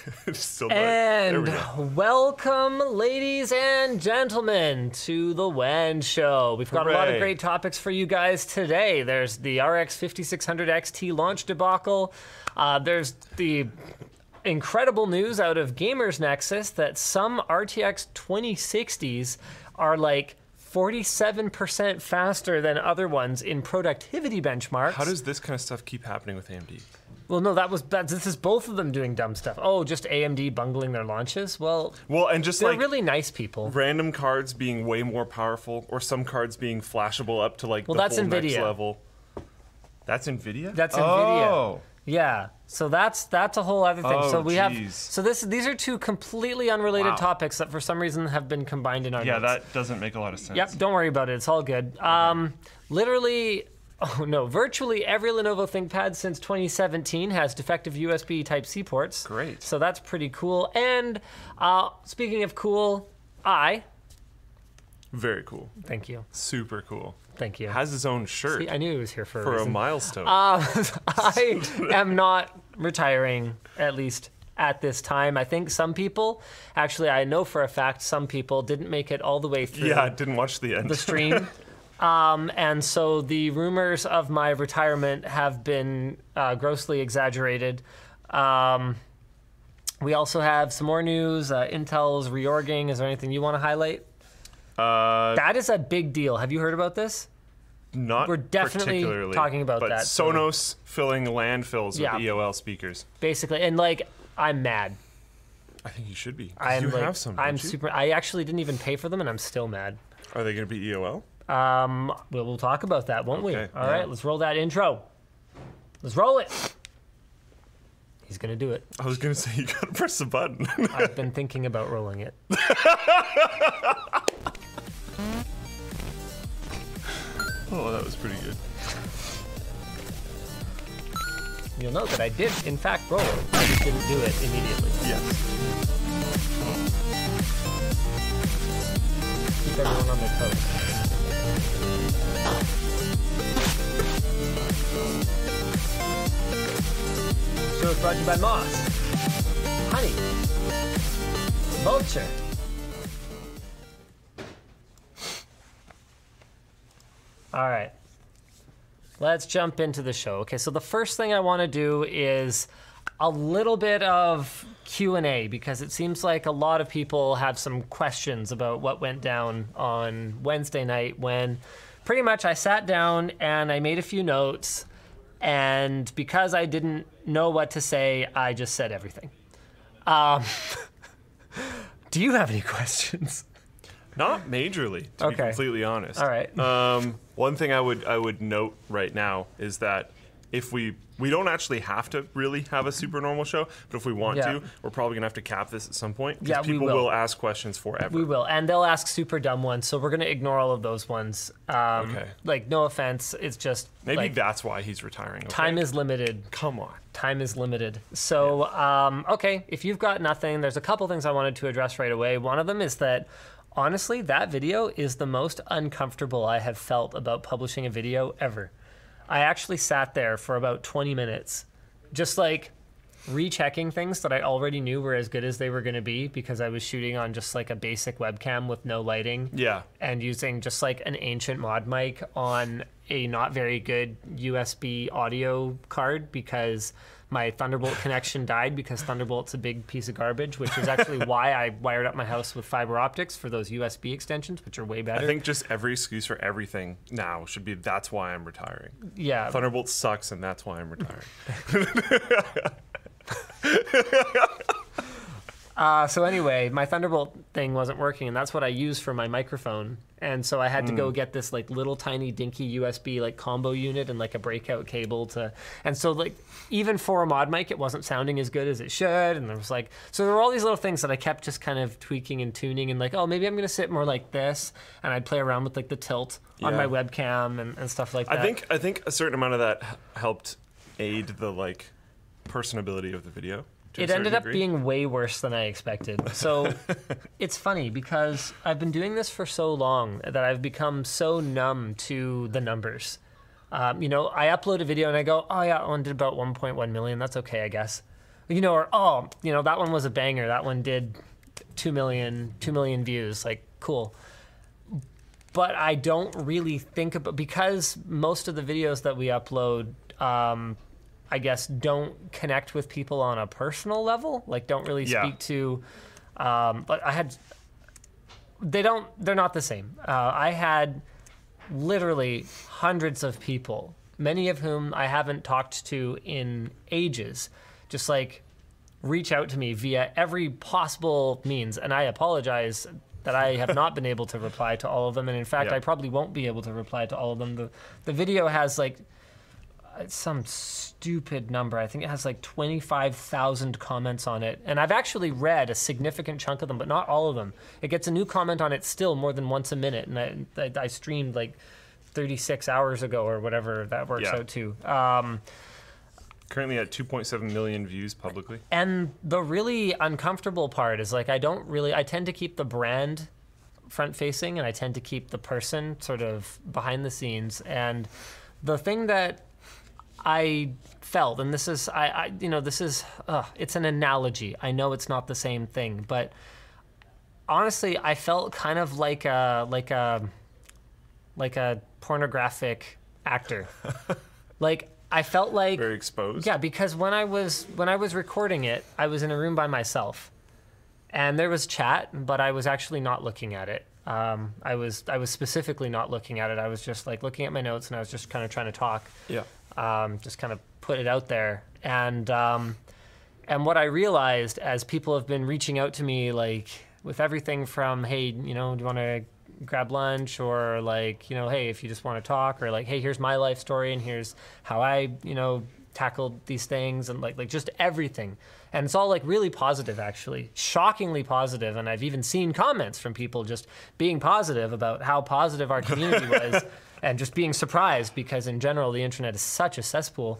Still not. There we And go. welcome, ladies and gentlemen, to the WAN Show. We've got a lot of Hooray. great topics for you guys today. There's the RX 5600 XT launch debacle. There's the incredible news out of Gamers Nexus that some RTX 2060s are like 47% faster than other ones in productivity benchmarks. How does this kind of stuff keep happening with AMD? Well, no, this is both of them doing dumb stuff. Oh, just AMD bungling their launches? Well, And just they're like really nice people. random cards being way more powerful, or some cards being flashable up to like the that's whole next NVIDIA. level. That's NVIDIA? That's NVIDIA. Oh. Yeah. So that's a whole other thing. Oh, so we have geez. these are two completely unrelated Wow. topics that for some reason have been combined in our Yeah, notes. that doesn't make a lot of sense. Yep, don't worry about it. It's all good. Virtually every Lenovo ThinkPad since 2017 has defective USB Type-C ports. Great. So that's pretty cool. And speaking of cool, Very cool. thank you. Super cool. Thank you. Has his own shirt See, I knew he was here for a for a reason. milestone. I am not retiring, at least at this time. I think some people, actually, I know for a fact some people didn't make it all the way through yeah, I didn't watch the end. the stream. And so the rumors of my retirement have been grossly exaggerated. We also have some more news. Intel's reorging. Is there anything you want to highlight? That is a big deal. Have you heard about this? Not We're definitely particularly, talking about but that, so- Sonos filling landfills Yeah. with EOL speakers. Basically, and like, I'm mad. I think you should be. 'cause I'm you like, have some. I'm don't you? super. I actually didn't even pay for them, and I'm still mad. Are they going to be EOL? We'll talk about that, won't we? Okay, All yeah. right, let's roll that intro. Let's roll it. He's gonna do it. I was going to say you got to press the button. I've been thinking about rolling it. Oh, that was pretty good. You'll note that I did, in fact, roll it. I just didn't do it immediately. Yes. Keep everyone on their toes. So it's brought to you by Moss, Honey, Vulture. All right. Let's jump into the show. Okay, so the first thing I want to do is a little bit of Q&A because it seems like a lot of people have some questions about what went down on Wednesday night when pretty much I sat down and I made a few notes, and because I didn't know what to say, I just said everything. Do you have any questions? Not majorly, to be Okay. completely honest. All right. One thing I would note right now is that if we don't actually have to really have a super normal show, but if we want Yeah. to, we're probably gonna have to cap this at some point Yeah, because we people will. will ask questions forever. We will, and they'll ask super dumb ones, so we're going to ignore all of those ones. Okay. Like, no offense, it's just Maybe like, that's why he's retiring. Okay? time is limited. Come on. Time is limited. So, okay, if you've got nothing, there's a couple things I wanted to address right away. One of them is that, honestly, that video is the most uncomfortable I have felt about publishing a video ever. I actually sat there for about 20 minutes, just like rechecking things that I already knew were as good as they were going to be because I was shooting on just like a basic webcam with no lighting. Yeah. And using just like an ancient mod mic on a not very good USB audio card because my Thunderbolt connection died because Thunderbolt's a big piece of garbage, which is actually why I wired up my house with fiber optics for those USB extensions, which are way better. I think just every excuse for everything now should be that's why I'm retiring. yeah. Thunderbolt sucks and that's why I'm retiring. So anyway, my Thunderbolt thing wasn't working, and that's what I used for my microphone. And so I had to go get this like little tiny dinky USB like combo unit and like a breakout cable to. And so like even for a mod mic, it wasn't sounding as good as it should. And there was like so there were all these little things that I kept just kind of tweaking and tuning and like, oh, maybe I'm gonna sit more like this, and I'd play around with like the tilt on my Yeah. webcam and stuff like that. I think a certain amount of that helped aid the like personability of the video. to a It certain ended up degree. being way worse than I expected. So it's funny because I've been doing this for so long that I've become so numb to the numbers. You know, I upload a video and I go, oh yeah, I did about 1.1 million. That's okay, I guess. or that one was a banger. That one did 2 million views. Like, cool. But I don't really think about, because most of the videos that we upload, I guess, don't connect with people on a personal level. Like, don't really speak to. But they're not the same. I had literally hundreds of people, many of whom I haven't talked to in ages, just like reach out to me via every possible means. And I apologize that I have not been able to reply to all of them. And in fact, I probably won't be able to reply to all of them. The video has like some stupid number. I think it has like 25,000 comments on it. And I've actually read a significant chunk of them, but not all of them. It gets a new comment on it still more than once a minute. And I streamed like 36 hours ago or whatever that works out to. Currently at 2.7 million views publicly. And the really uncomfortable part is like, I tend to keep the brand front facing, and I tend to keep the person sort of behind the scenes. And the thing that I felt, and this is, it's an analogy. I know it's not the same thing, but honestly, I felt kind of like a pornographic actor. Like, I felt like very exposed. Yeah, because when I was recording it, I was in a room by myself, and there was chat, but I was actually not looking at it. I was specifically not looking at it. I was just like looking at my notes, and I was just kind of trying to talk. Yeah. Just kind of put it out there, and what I realized as people have been reaching out to me, like with everything from, hey, do you want to grab lunch, or like, hey, if you just want to talk, or like, hey, here's my life story and here's how I, tackled these things, and like just everything. And it's all like really positive, actually, shockingly positive. And I've even seen comments from people just being positive about how positive our community was, and just being surprised because in general, the internet is such a cesspool.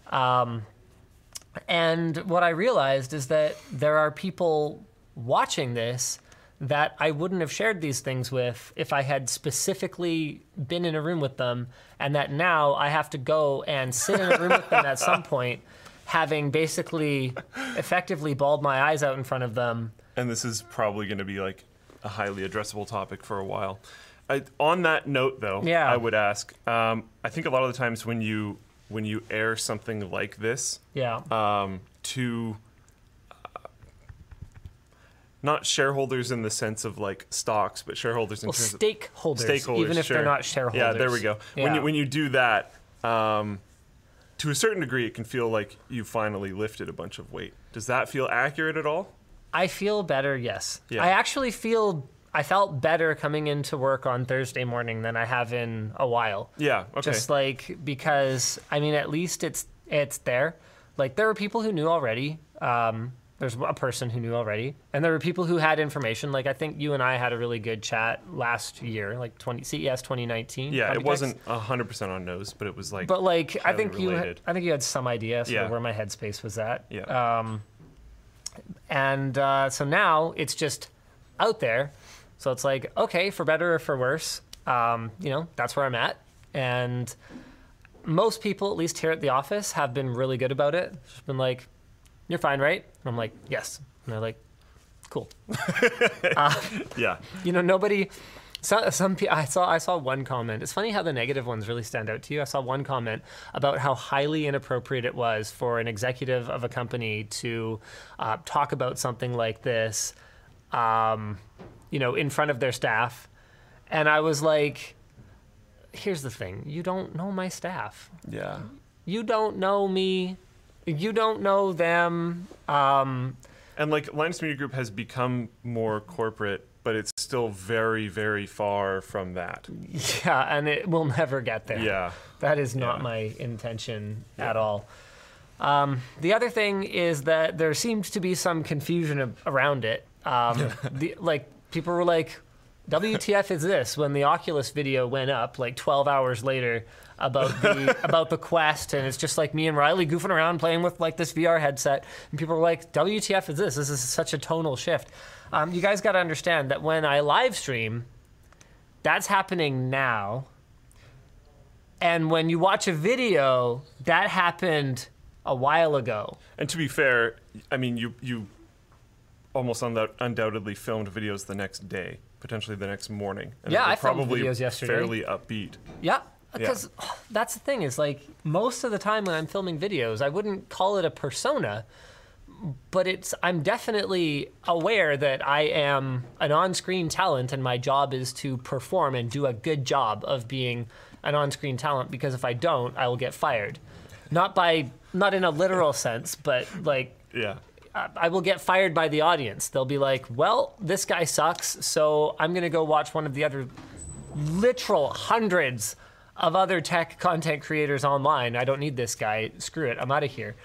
And what I realized is that there are people watching this that I wouldn't have shared these things with if I had specifically been in a room with them, and that now I have to go and sit in a room with them at some point, having basically effectively bawled my eyes out in front of them. And this is probably going to be like a highly addressable topic for a while. On that note, though, I would ask, I think a lot of the times when you air something like this, to not shareholders in the sense of like stocks, but shareholders in terms of stakeholders, even if they're not shareholders. Yeah, there we go. Yeah. When you do that, to a certain degree, it can feel like you finally lifted a bunch of weight. Does that feel accurate at all? I feel better, yes. Yeah. I actually I felt better coming into work on Thursday morning than I have in a while. Yeah, okay. Just like, because, I mean, at least it's there. Like, there were people who knew already. There's a person who knew already. And there were people who had information. Like, I think you and I had a really good chat last year, like CES 2019. Yeah, it wasn't 100% on nose, but it was like. But like, I think you had some idea of where my headspace was at. Yeah. So now it's just out there. So it's like, okay, for better or for worse, that's where I'm at. And most people, at least here at the office, have been really good about it. Just been like, "You're fine, right?" And I'm like, "Yes." And they're like, "Cool." Yeah. Nobody. Some people. I saw one comment. It's funny how the negative ones really stand out to you. I saw one comment about how highly inappropriate it was for an executive of a company to talk about something like this, in front of their staff. And I was like, "Here's the thing. You don't know my staff. Yeah. You don't know me. You don't know them." And like Linus Media Group has become more corporate, but it's still very, very far from that. Yeah, and it will never get there. Yeah. That is not my intention at all. The other thing is that there seemed to be some confusion around it. People were like, WTF is this, when the Oculus video went up like 12 hours later about the Quest, and it's just like me and Riley goofing around playing with like this VR headset, and people were like, WTF is this is such a tonal shift. You guys got to understand that when I live stream, that's happening now, and when you watch a video, that happened a while ago. And to be fair, I mean, you almost undoubtedly filmed videos the next day, potentially the next morning. And yeah, I filmed probably videos yesterday. Fairly upbeat. Yeah, because that's the thing is like most of the time when I'm filming videos, I wouldn't call it a persona, but I'm definitely aware that I am an on-screen talent and my job is to perform and do a good job of being an on-screen talent, because if I don't, I will get fired. Not in a literal sense, but like I will get fired by the audience. They'll be like, well, this guy sucks, so I'm going to go watch one of the other literal hundreds of other tech content creators online. I don't need this guy. Screw it. I'm out of here.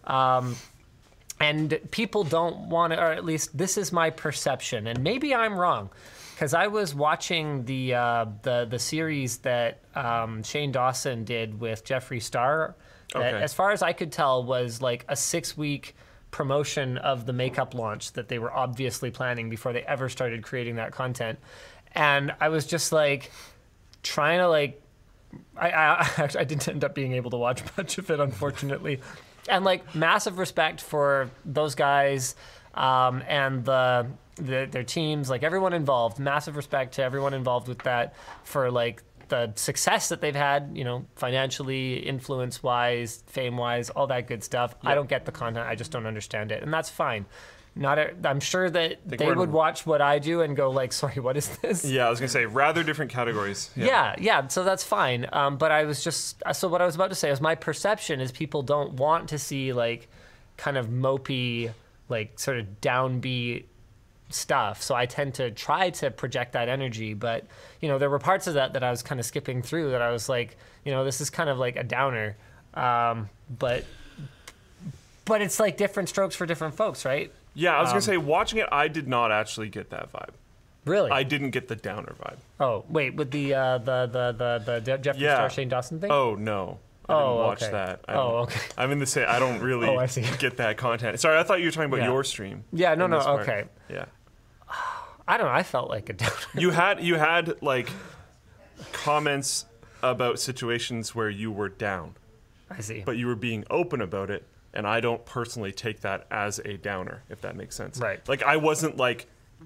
And people don't want to, or at least this is my perception, and maybe I'm wrong, because I was watching the series that Shane Dawson did with Jeffree Star. That, as far as I could tell, was like a 6-week promotion of the makeup launch that they were obviously planning before they ever started creating that content. And I was just like trying to like, I didn't end up being able to watch much of it, unfortunately. And like massive respect for those guys and their teams, like everyone involved. Massive respect to everyone involved with that for like the success that they've had, you know, financially, influence-wise, fame-wise, all that good stuff. Yep. I don't get the content. I just don't understand it. And that's fine. I'm sure that they would watch what I do and go like, sorry, what is this? Yeah, I was going to say, rather different categories. Yeah, so that's fine. But I was just, so what I was about to say is my perception is people don't want to see like kind of mopey, like sort of downbeat stuff. So I tend to try to project that energy. But, you know, there were parts of that I was kind of skipping through that I was like, you know, this is kind of like a downer. But it's like different strokes for different folks, right? Yeah, I was going to say, watching it, I did not actually get that vibe. Really? I didn't get the downer vibe. Oh, wait, with the Jeffree Star, Shane Dawson thing? Oh, no. I didn't watch that. Okay. I'm in the same, I don't really get that content. Sorry, I thought you were talking about your stream. Yeah, no, okay. Yeah. I don't know, I felt like a downer. You had like comments about situations where you were down. I see. But you were being open about it. And I don't personally take that as a downer, if that makes sense. Right. Like, I wasn't, like,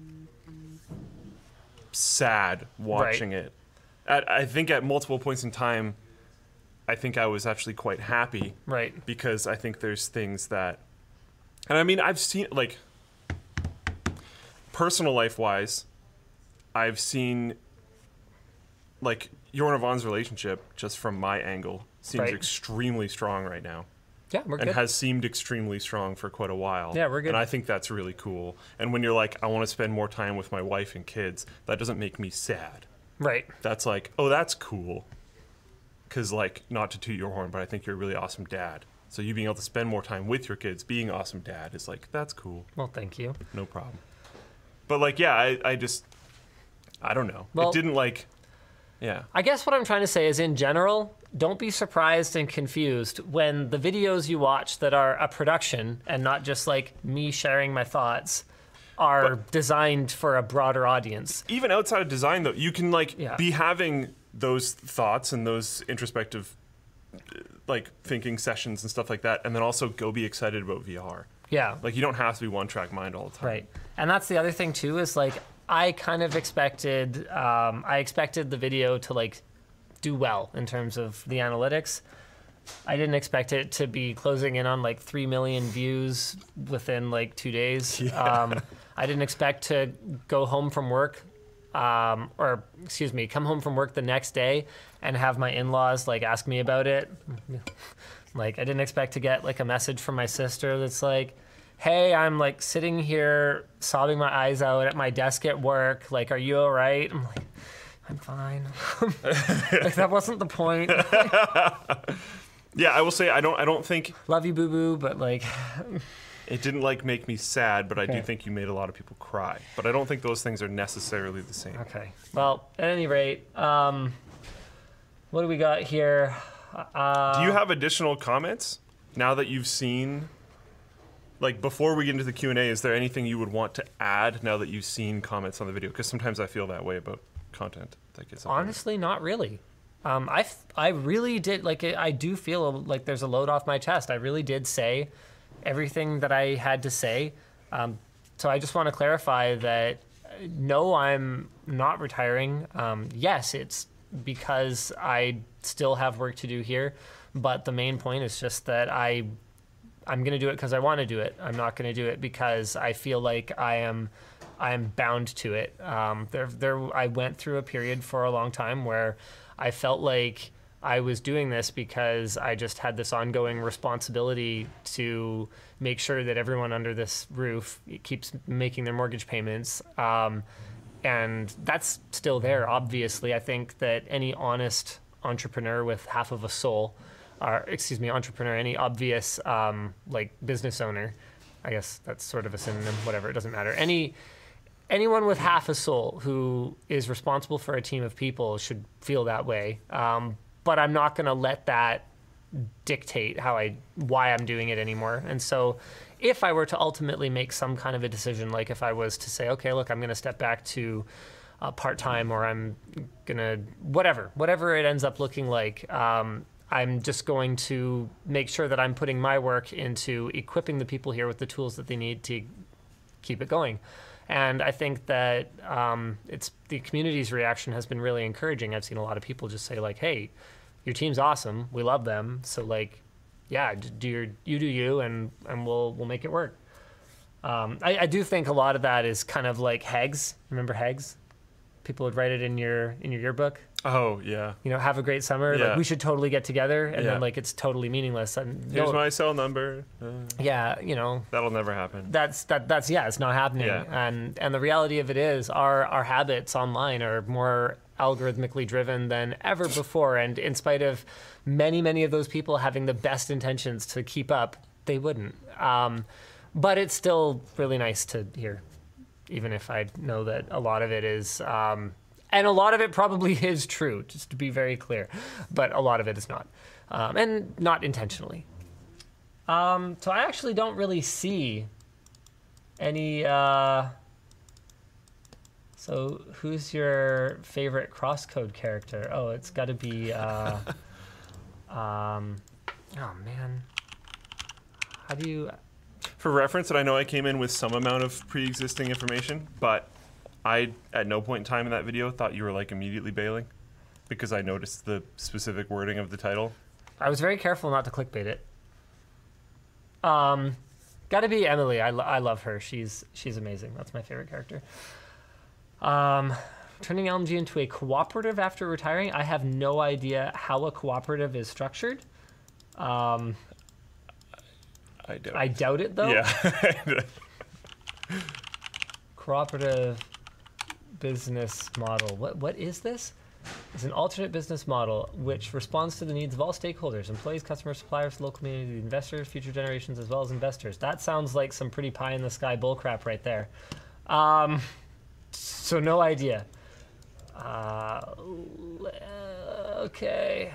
sad watching it. I think at multiple points in time, I think I was actually quite happy. Right. Because I think there's things that... And, I mean, I've seen, like, personal life-wise, I've seen, like, Jorn Yvonne's relationship, just from my angle, seems extremely strong right now. Yeah, we're good. And has seemed extremely strong for quite a while. Yeah, we're good. And I think that's really cool. And when you're like, I want to spend more time with my wife and kids, that doesn't make me sad. Right. That's like, oh, that's cool. Because, like, not to toot your horn, but I think you're a really awesome dad. So you being able to spend more time with your kids, being awesome dad, is like, that's cool. Well, thank you. No problem. But, like, yeah, I don't know. Well, it didn't, like... Yeah. I guess what I'm trying to say is, in general, don't be surprised and confused when the videos you watch that are a production and not just like me sharing my thoughts are designed for a broader audience. Even outside of design, though, you can like be having those thoughts and those introspective like thinking sessions and stuff like that, and then also go be excited about VR. Yeah. Like, you don't have to be one-track mind all the time. Right. And that's the other thing, too, is like, I kind of expected, the video to like do well in terms of the analytics. I didn't expect it to be closing in on like 3 million views within like 2 days. Yeah. I didn't expect to go home from work, come home from work the next day and have my in-laws like ask me about it. Like, I didn't expect to get like a message from my sister that's like, hey, I'm like sitting here sobbing my eyes out at my desk at work. Like, are you all right? I'm like, I'm fine. Like, that wasn't the point. Yeah, I will say I don't think... Love you, boo-boo, but like... It didn't like make me sad, but I do think you made a lot of people cry. But I don't think those things are necessarily the same. Okay. Well, at any rate, what do we got here? Do you have additional comments now that you've seen... Like, before we get into the Q&A, is there anything you would want to add now that you've seen comments on the video? Because sometimes I feel that way about content. Honestly, not really. I really did, like, I do feel like there's a load off my chest. I really did say everything that I had to say. So I just want to clarify that, no, I'm not retiring. Yes, it's because I still have work to do here, but the main point is just that I'm going to do it because I want to do it. I'm not going to do it because I feel like I am bound to it. I went through a period for a long time where I felt like I was doing this because I just had this ongoing responsibility to make sure that everyone under this roof keeps making their mortgage payments. And that's still there, obviously. I think that any honest entrepreneur with half of a soul, any obvious like business owner, I guess that's sort of a synonym, whatever, it doesn't matter. Anyone with half a soul who is responsible for a team of people should feel that way. But I'm not going to let that dictate why I'm doing it anymore. And so if I were to ultimately make some kind of a decision, like if I was to say, okay, look, I'm going to step back to part-time, or I'm going to, whatever it ends up looking like, I'm just going to make sure that I'm putting my work into equipping the people here with the tools that they need to keep it going. And I think that the community's reaction has been really encouraging. I've seen a lot of people just say, like, hey, your team's awesome. We love them. So, like, yeah, you do you, and we'll make it work. I do think a lot of that is kind of like Hegs. Remember Hegs? People would write it in your yearbook. Oh, yeah. You know, have a great summer. Yeah. Like, we should totally get together. And then, like, it's totally meaningless. And here's my cell number. Yeah, you know. That'll never happen. That's it's not happening. Yeah. And the reality of it is our habits online are more algorithmically driven than ever before. And in spite of many of those people having the best intentions to keep up, they wouldn't. But it's still really nice to hear, even if I know that a lot of it is... and a lot of it probably is true, just to be very clear. But a lot of it is not. And not intentionally. So I actually don't really see any... So who's your favorite CrossCode character? Oh, it's got to be... oh, man. How do you... For reference, and I know I came in with some amount of pre-existing information, but... I, at no point in time in that video, thought you were, like, immediately bailing because I noticed the specific wording of the title. I was very careful not to clickbait it. Gotta be Emily. I love her. She's amazing. That's my favorite character. Turning LMG into a cooperative after retiring. I have no idea how a cooperative is structured. I doubt it, though. Yeah. Cooperative business model. What is this? It's an alternate business model which responds to the needs of all stakeholders: employees, customers, suppliers, local community, investors, future generations, as well as investors. That sounds like some pretty pie in the sky bullcrap right there. So no idea. Okay.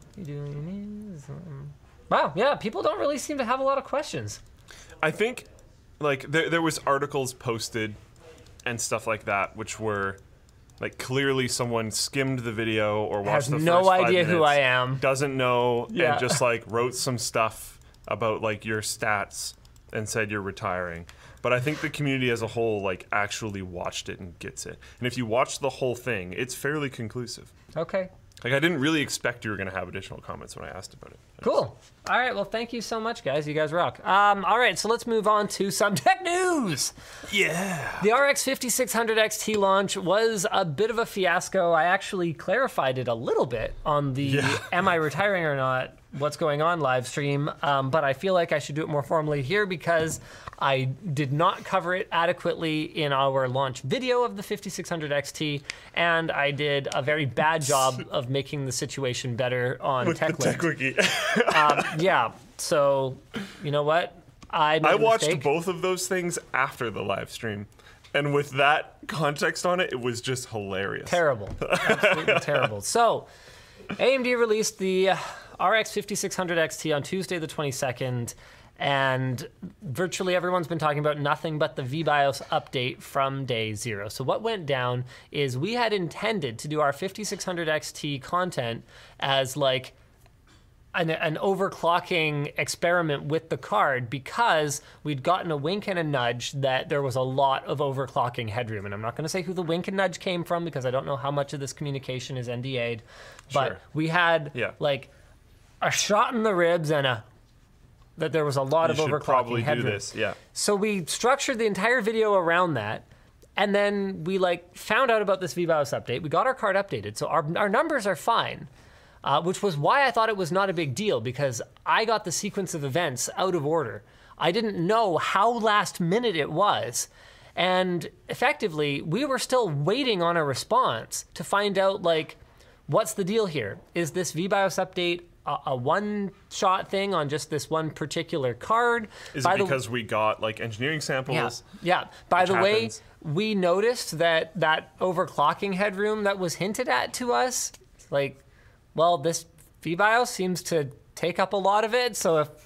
Wow. Yeah. People don't really seem to have a lot of questions. I think, like, there was articles posted and stuff like that, which were, like, clearly someone skimmed the video or watched the first 5 minutes. Has no idea who I am. Doesn't know, and just, like, wrote some stuff about, like, your stats and said you're retiring. But I think the community as a whole, like, actually watched it and gets it. And if you watch the whole thing, it's fairly conclusive. Okay. Like, I didn't really expect you were going to have additional comments when I asked about it. Cool. All right. Well, thank you so much, guys. You guys rock. All right. So let's move on to some tech news. Yeah. The RX 5600 XT launch was a bit of a fiasco. I actually clarified it a little bit on the Am I Retiring or Not? What's Going On live stream. But I feel like I should do it more formally here because I did not cover it adequately in our launch video of the 5600 XT, and I did a very bad job of making the situation better on TechWiki. Yeah, so you know what? I watched both of those things after the live stream, and with that context on it, it was just hilarious. Terrible. Absolutely terrible. So, AMD released the RX 5600 XT on Tuesday the 22nd, And virtually everyone's been talking about nothing but the VBIOS update from day 0. So what went down is we had intended to do our 5600 XT content as like an overclocking experiment with the card, because we'd gotten a wink and a nudge that there was a lot of overclocking headroom. And I'm not going to say who the wink and nudge came from, because I don't know how much of this communication is NDA'd. But we had like a shot in the ribs and that there was a lot of overclocking headroom. Do this, yeah. So we structured the entire video around that, and then we like found out about this VBIOS update. We got our card updated, so our numbers are fine, which was why I thought it was not a big deal, because I got the sequence of events out of order. I didn't know how last minute it was, and effectively we were still waiting on a response to find out like, what's the deal here? Is this VBIOS update a one-shot thing on just this one particular card? Is it because we got like engineering samples? Yeah. By the way, we noticed that overclocking headroom that was hinted at to us, like, well, this VBIOS seems to take up a lot of it. So if,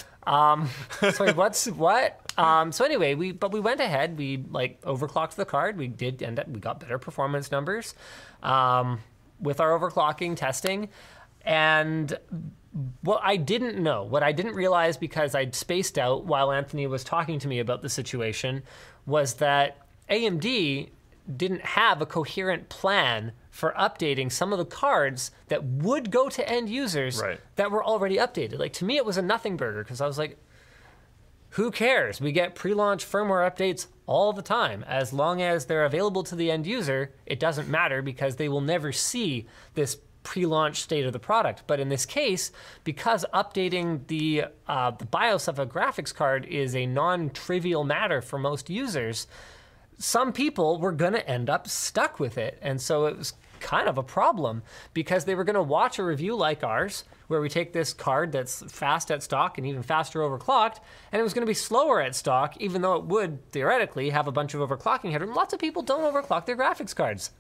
sorry, what? So anyway, we went ahead. We like overclocked the card. We did end up. We got better performance numbers with our overclocking testing. And what I didn't realize, because I'd spaced out while Anthony was talking to me about the situation, was that AMD didn't have a coherent plan for updating some of the cards that would go to end users that were already updated. Like, to me, it was a nothing burger, because I was like, who cares? We get pre-launch firmware updates all the time. As long as they're available to the end user, it doesn't matter, because they will never see this pre-launch state of the product. But in this case, because updating the BIOS of a graphics card is a non-trivial matter for most users, some people were going to end up stuck with it. And so it was kind of a problem, because they were going to watch a review like ours, where we take this card that's fast at stock and even faster overclocked, and it was going to be slower at stock, even though it would theoretically have a bunch of overclocking headroom. Lots of people don't overclock their graphics cards.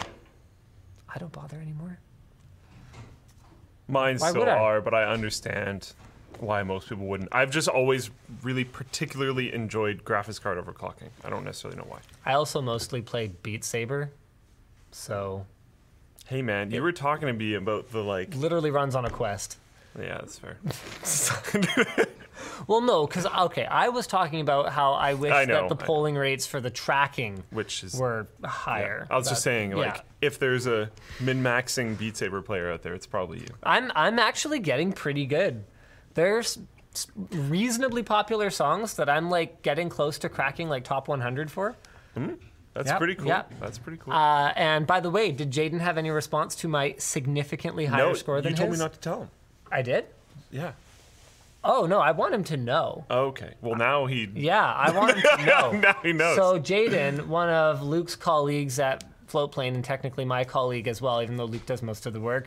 I don't bother anymore. Mine still are, but I understand why most people wouldn't. I've just always really particularly enjoyed graphics card overclocking. I don't necessarily know why. I also mostly played Beat Saber, so... Hey man, you were talking to me about the like... Literally runs on a Quest. Yeah, that's fair. Well, no, because, okay, I was talking about how I wish that the polling rates for the tracking were higher. Yeah. I was just saying, like, if there's a min-maxing Beat Saber player out there, it's probably you. I'm actually getting pretty good. There's reasonably popular songs that I'm, like, getting close to cracking, like, top 100 for. That's pretty cool. That's pretty cool. And by the way, did Jaden have any response to my significantly higher score than his? You told me not to tell him. I did? Yeah. Oh, no, I want him to know. Okay. Well, now he... Yeah, I want him to know. Now he knows. So Jaden, one of Luke's colleagues at Floatplane, and technically my colleague as well, even though Luke does most of the work,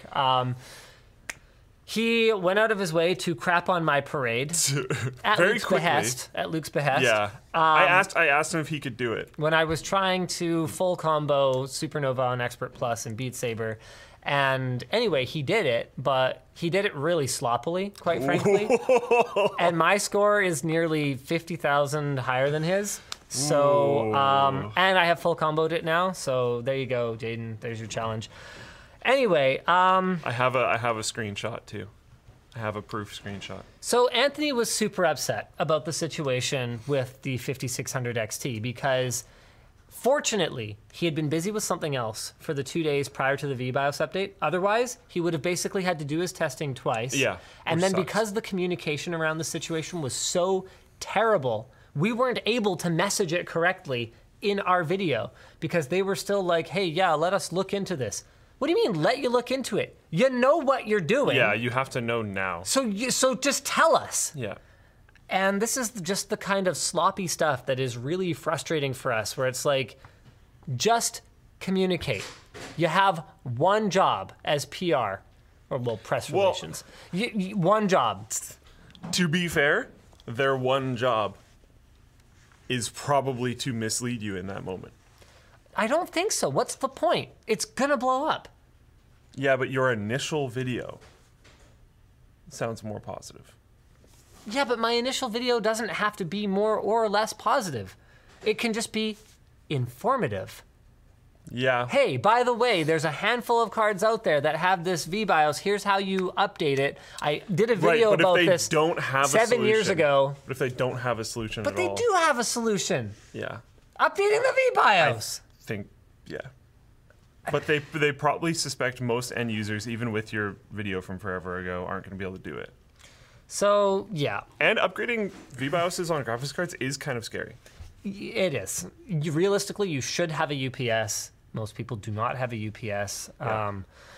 he went out of his way to crap on my parade at Luke's behest. At Luke's behest. Yeah. I asked him if he could do it. When I was trying to full combo Supernova on Expert Plus and Beat Saber. And anyway, he did it, but he did it really sloppily, quite frankly. And my score is nearly 50,000 higher than his. So, and I have full comboed it now. So there you go, Jaden. There's your challenge. Anyway, I have a screenshot too. I have a proof screenshot. So Anthony was super upset about the situation with the 5600 XT, because fortunately, he had been busy with something else for the 2 days prior to the VBIOS update. Otherwise, he would have basically had to do his testing twice. Yeah. And then because the communication around the situation was so terrible, we weren't able to message it correctly in our video, because they were still like, hey, yeah, let us look into this. What do you mean, let you look into it? You know what you're doing. Yeah, you have to know now. So just tell us. Yeah. And this is just the kind of sloppy stuff that is really frustrating for us, where it's like, just communicate. You have one job as PR, or press relations. One job. To be fair, their one job is probably to mislead you in that moment. I don't think so. What's the point? It's gonna blow up. Yeah, but your initial video sounds more positive. Yeah, but my initial video doesn't have to be more or less positive. It can just be informative. Yeah. Hey, by the way, there's a handful of cards out there that have this VBIOS. Here's how you update it. I did a video about this don't have 7 years ago. But if they don't have a solution But they do have a solution. Yeah. Updating the VBIOS. I think, yeah. But they probably suspect most end users, even with your video from forever ago, aren't going to be able to do it. So, yeah. And upgrading VBIOSes on graphics cards is kind of scary. It is. Realistically, you should have a UPS. Most people do not have a UPS. Yeah.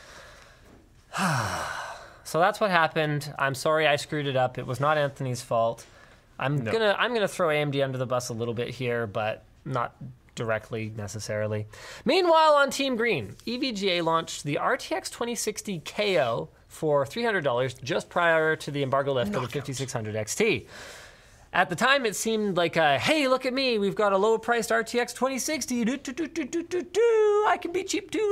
So that's what happened. I'm sorry I screwed it up. It was not Anthony's fault. I'm gonna throw AMD under the bus a little bit here, but not directly necessarily. Meanwhile, on Team Green, EVGA launched the RTX 2060 KO for $300 just prior to the embargo lift of the 5600 XT. At the time, it seemed like a, hey, look at me, we've got a low-priced RTX 2060, I can be cheap too,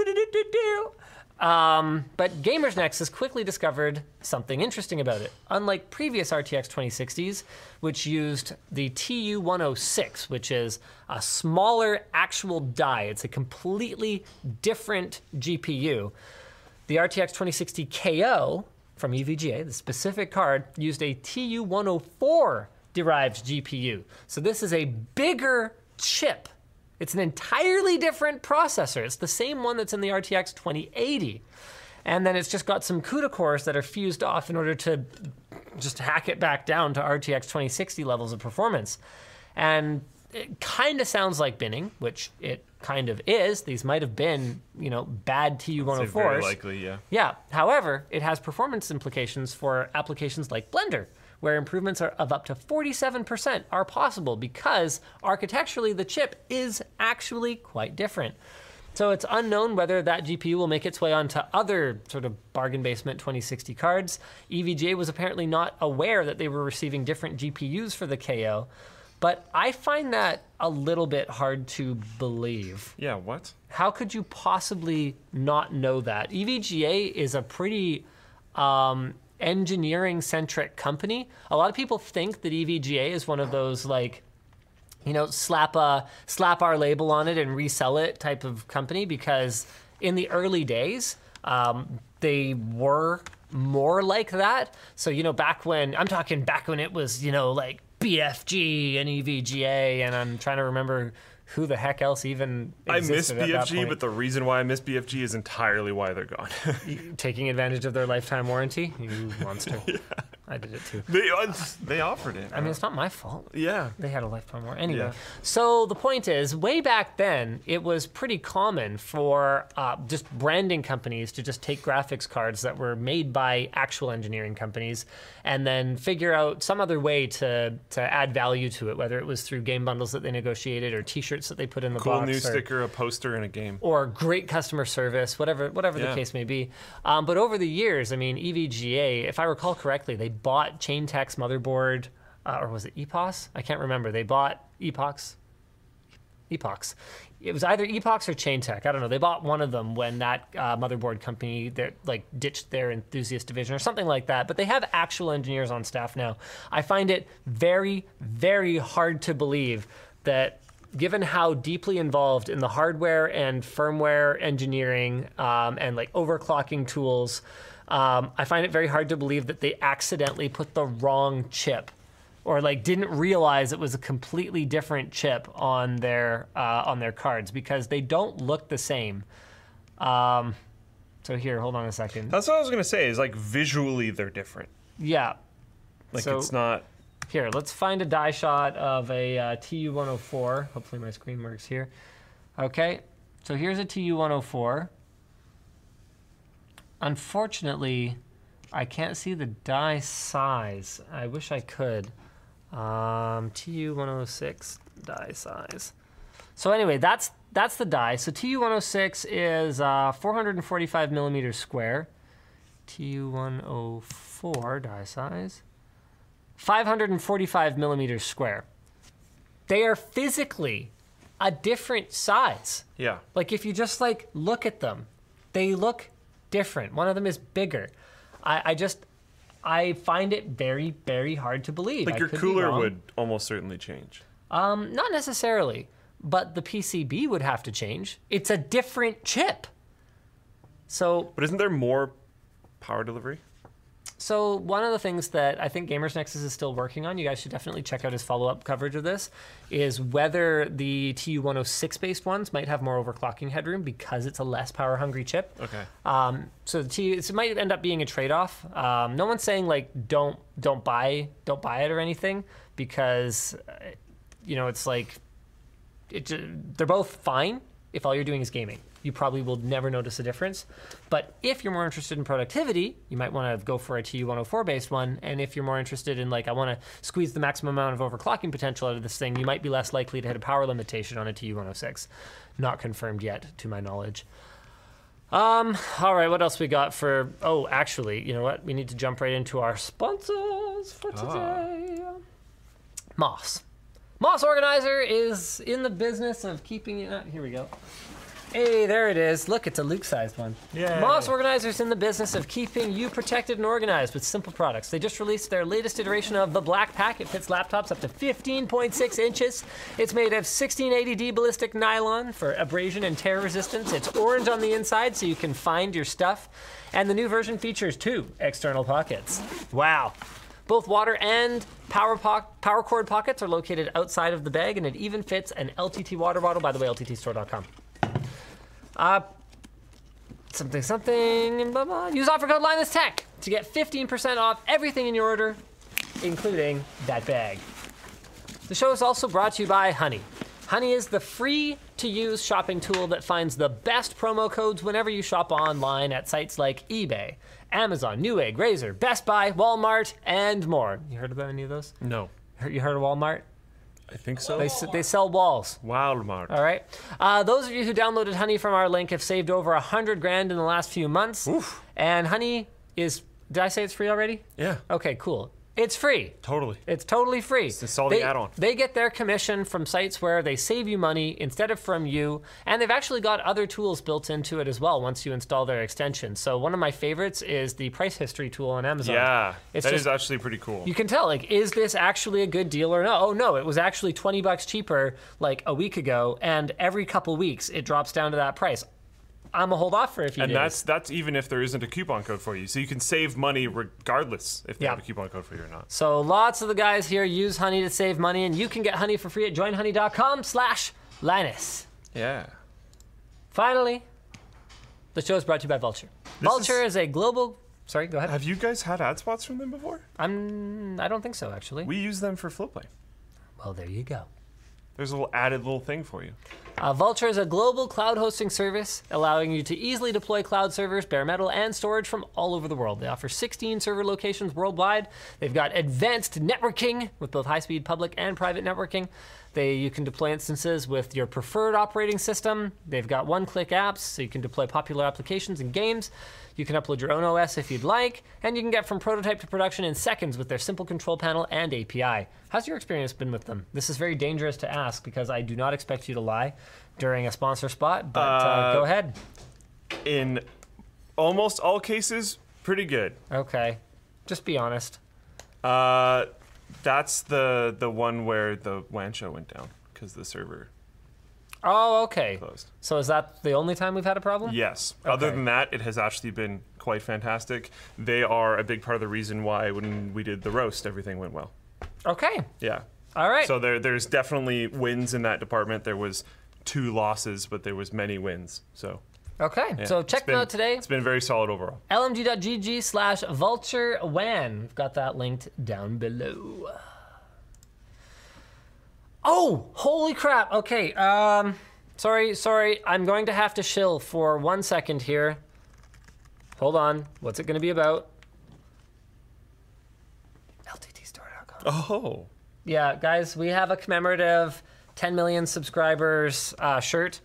But Gamers Nexus quickly discovered something interesting about it. Unlike previous RTX 2060s, which used the TU106, which is a smaller actual die, it's a completely different GPU. The RTX 2060 KO from EVGA, the specific card, used a TU104 derived GPU. So this is a bigger chip. It's an entirely different processor. It's the same one that's in the RTX 2080. And then it's just got some CUDA cores that are fused off in order to just hack it back down to RTX 2060 levels of performance. And it kind of sounds like binning, which it kind of is. These might have been, bad TU104s. Very likely, yeah. Yeah. However, it has performance implications for applications like Blender, where improvements of up to 47% are possible because architecturally the chip is actually quite different. So it's unknown whether that GPU will make its way onto other sort of bargain basement 2060 cards. EVGA was apparently not aware that they were receiving different GPUs for the KO, but I find that a little bit hard to believe. Yeah, what? How could you possibly not know that? EVGA is a pretty engineering-centric company. A lot of people think that EVGA is one of those, slap our label on it and resell it type of company, because in the early days, they were more like that. So, back when it was, BFG and EVGA, and I'm trying to remember who the heck else even existed. I miss BFG, but the reason why I miss BFG is entirely why they're gone. Taking advantage of their lifetime warranty? You monster. Yeah. I did it too. They offered it. I mean, it's not my fault. Yeah. They had a lifetime warranty. Anyway, yeah. So the point is, way back then, it was pretty common for just branding companies to just take graphics cards that were made by actual engineering companies and then figure out some other way to add value to it, whether it was through game bundles that they negotiated or T-shirts that they put in the box. Cool new sticker, a poster, and a game. Or great customer service, whatever the case may be. But over the years, I mean, EVGA, if I recall correctly, they bought Chaintek's motherboard, or was it EPOS? I can't remember. They bought Epox. It was either Epox or Chaintek. I don't know. They bought one of them when that motherboard company ditched their enthusiast division or something like that. But they have actual engineers on staff now. I find it very, very hard to believe that, given how deeply involved in the hardware and firmware engineering and overclocking tools, I find it very hard to believe that they accidentally put the wrong chip or didn't realize it was a completely different chip on their cards, because they don't look the same. So here, hold on a second. That's what I was going to say, is visually they're different. Yeah. It's not... Here, let's find a die shot of a TU104. Hopefully my screen works here. Okay, so here's a TU104. Unfortunately, I can't see the die size. I wish I could. TU106 die size. So anyway, that's the die. So TU106 is 445 millimeters square. TU104 die size, 545 millimeters square. They are physically a different size. Yeah. If you just look at them, they look different. One of them is bigger. I find it very, very hard to believe. Like your cooler would almost certainly change. Not necessarily, but the PCB would have to change. It's a different chip. So, but isn't there more power delivery? So one of the things that I think Gamers Nexus is still working on, you guys should definitely check out his follow-up coverage of this, is whether the TU-106 based ones might have more overclocking headroom because it's a less power-hungry chip. Okay. So it might end up being a trade-off. No one's saying like don't buy it or anything, because it's like they're both fine if all you're doing is gaming. You probably will never notice a difference. But if you're more interested in productivity, you might want to go for a TU-104 based one. And if you're more interested in like, I want to squeeze the maximum amount of overclocking potential out of this thing, you might be less likely to hit a power limitation on a TU-106. Not confirmed yet, to my knowledge. All right, what else we got for... Oh, actually, you know what? We need to jump right into our sponsors for today. Moss. Moss Organizer is in the business of keeping you... Here we go. Hey, there it is. Look, it's a Luke-sized one. Yeah. Moss Organizer's in the business of keeping you protected and organized with simple products. They just released their latest iteration of the Black Pack. It fits laptops up to 15.6 inches. It's made of 1680D ballistic nylon for abrasion and tear resistance. It's orange on the inside so you can find your stuff. And the new version features 2 external pockets. Wow. Both water and power cord pockets are located outside of the bag, and it even fits an LTT water bottle. By the way, lttstore.com. Something, blah, blah. Use offer code LinusTech to get 15% off everything in your order, including that bag. The show is also brought to you by Honey. Honey is the free-to-use shopping tool that finds the best promo codes whenever you shop online at sites like eBay, Amazon, Newegg, Razer, Best Buy, Walmart, and more. You heard about any of those? No. You heard of Walmart? I think so. They sell walls. Walmart. All right. Those of you who downloaded Honey from our link have saved over $100,000 in the last few months. Oof. And Honey is... Did I say it's free already? Yeah. Okay, cool. It's free. Totally. It's totally free. It's all the add-on. They get their commission from sites where they save you money instead of from you, and they've actually got other tools built into it as well once you install their extension. So one of my favorites is the price history tool on Amazon. Yeah, that is actually pretty cool. You can tell, like, is this actually a good deal or no? Oh, no, it was actually $20 cheaper like a week ago, and every couple weeks it drops down to that price. I'm gonna hold off for a few days. And that's even if there isn't a coupon code for you. So you can save money regardless if they have a coupon code for you or not. So lots of the guys here use Honey to save money, and you can get Honey for free at joinhoney.com/Linus. Yeah. Finally, the show is brought to you by Vultr. Vultr is a global... Sorry, go ahead. Have you guys had ad spots from them before? I don't think so, actually. We use them for Flowplay. Well, there you go. There's a little added thing for you. Vultr is a global cloud hosting service allowing you to easily deploy cloud servers, bare metal, and storage from all over the world. They offer 16 server locations worldwide. They've got advanced networking with both high-speed public and private networking. You can deploy instances with your preferred operating system. They've got one-click apps, so you can deploy popular applications and games. You can upload your own OS if you'd like, and you can get from prototype to production in seconds with their simple control panel and API. How's your experience been with them? This is very dangerous to ask because I do not expect you to lie during a sponsor spot, but go ahead. In almost all cases, pretty good. Okay. Just be honest. That's the one where the WAN show went down because the server closed. So is that the only time we've had a problem? Yes. Okay. Other than that, it has actually been quite fantastic. They are a big part of the reason why when we did the roast, everything went well. Okay. Yeah. All right. So there's definitely wins in that department. There was 2 losses, but there was many wins. So. Okay, yeah. So check them out today. It's been very solid overall. lmg.gg/VultureWAN. We've got that linked down below. Oh, holy crap. Okay, sorry. I'm going to have to shill for 1 second here. Hold on. What's it going to be about? lttstore.com. Oh. Yeah, guys, we have a commemorative 10 million subscribers shirt.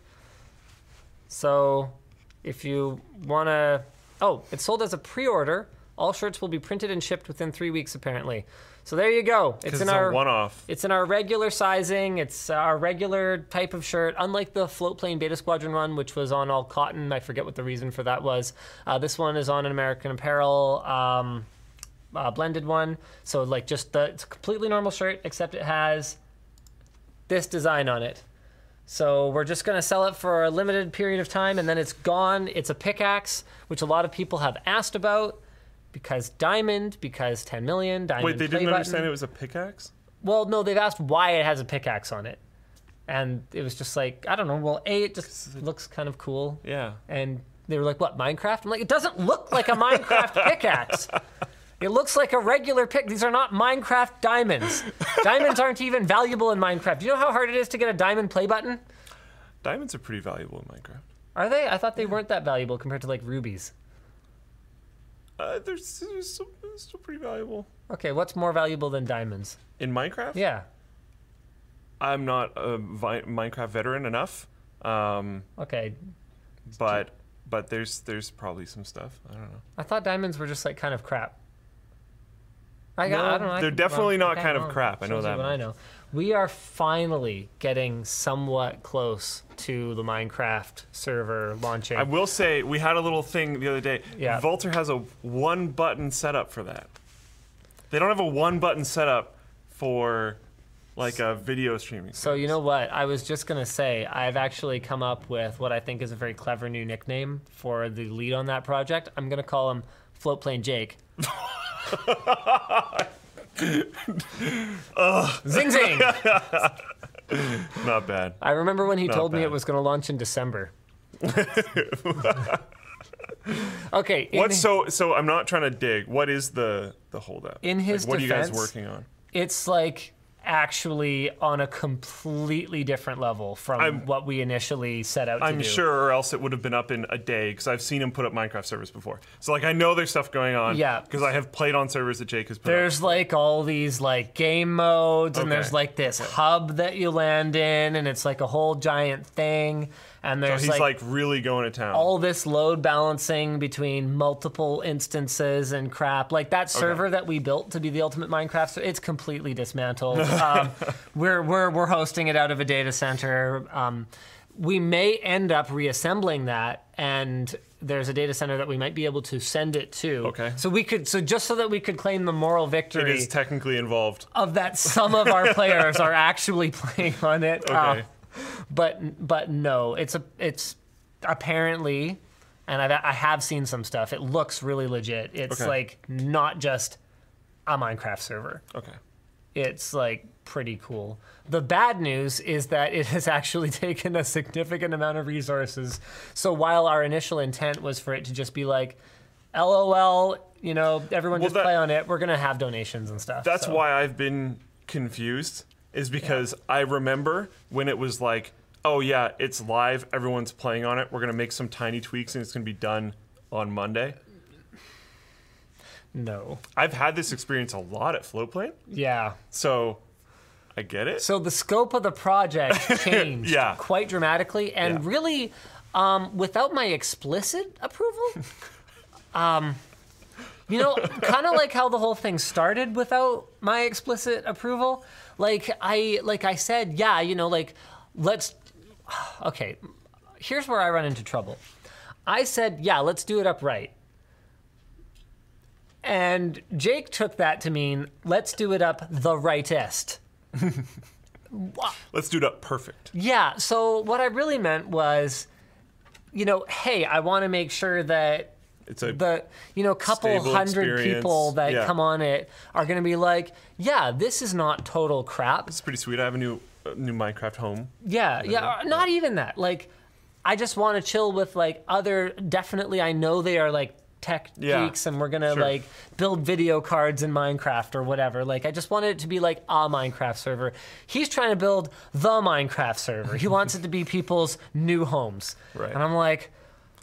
So if you want to... Oh, it's sold as a pre-order. All shirts will be printed and shipped within 3 weeks, apparently. So there you go. It's a one-off. It's in our regular sizing. It's our regular type of shirt. Unlike the Floatplane Beta Squadron one, which was on all cotton. I forget what the reason for that was. This one is on an American Apparel. blended one. So like it's a completely normal shirt, except it has this design on it. So we're just going to sell it for a limited period of time, and then it's gone. It's a pickaxe, which a lot of people have asked about, because 10 million, diamond. Wait, they didn't button. understand it was a pickaxe? Well, no, they've asked why it has a pickaxe on it. And it was just like, I don't know, well, it just looks kind of cool. Yeah. And they were like, what, Minecraft? I'm like, it doesn't look like a Minecraft pickaxe. It looks like a regular pick. These are not Minecraft diamonds. Diamonds aren't even valuable in Minecraft. Do you know how hard it is to get a diamond play button? Diamonds are pretty valuable in Minecraft. Are they? I thought they weren't that valuable compared to like rubies. They're still pretty valuable. Okay, what's more valuable than diamonds? In Minecraft? Yeah. I'm not a Minecraft veteran enough. Okay. But there's probably some stuff. I don't know. I thought diamonds were just like kind of crap. I don't know. They're definitely not kind of crap. I know that. I know. We are finally getting somewhat close to the Minecraft server launching. I will say, we had a little thing the other day. Yeah. Vultr has a one-button setup for that. They don't have a one-button setup for like a video streaming. So you know what? I was just going to say, I've actually come up with what I think is a very clever new nickname for the lead on that project. I'm going to call him Floatplane Jake. Zing zing! Not bad. I remember when he told me it was going to launch in December. Okay. So I'm not trying to dig. What is the holdup? In his what defense, are you guys working on? It's like actually on a completely different level from what we initially set out to do. I'm sure, or else it would have been up in a day, because I've seen him put up Minecraft servers before. So like I know there's stuff going on. Yeah. Because I have played on servers that Jake has put up. There's like all these like game modes, and there's like this hub that you land in, and it's like a whole giant thing. And there's so he's like really going to town. All this load balancing between multiple instances and crap. Like that server that we built to be the ultimate Minecraft, it's completely dismantled. We're hosting it out of a data center. We may end up reassembling that, and there's a data center that we might be able to send it to. Okay. So just so that we could claim the moral victory. It is technically involved. Of that some of our players are actually playing on it. Okay. But no, it's apparently, and I have seen some stuff. It looks really legit. It's like not just a Minecraft server. Okay. It's like pretty cool. The bad news is that it has actually taken a significant amount of resources. So while our initial intent was for it to just be like, LOL, everyone just play on it, we're gonna have donations and stuff. That's why I've been confused. Is because I remember when it was like, oh yeah, it's live, everyone's playing on it, we're going to make some tiny tweaks and it's going to be done on Monday. No. I've had this experience a lot at Floatplane. Yeah. So I get it. So the scope of the project changed quite dramatically, and really without my explicit approval. Kind of like how the whole thing started without my explicit approval. Like I said, let's. Okay, here's where I run into trouble. I said, let's do it upright. And Jake took that to mean, let's do it up the rightest. Let's do it up perfect. Yeah, so what I really meant was, hey, I want to make sure that it's a couple hundred people that come on it are going to be like, this is not total crap. It's pretty sweet. I have a new Minecraft home. Not even that. Like, I just want to chill with like definitely I know they are like tech geeks, and we're going to like build video cards in Minecraft or whatever. Like, I just wanted it to be like a Minecraft server. He's trying to build the Minecraft server. He wants it to be people's new homes. Right. And I'm like,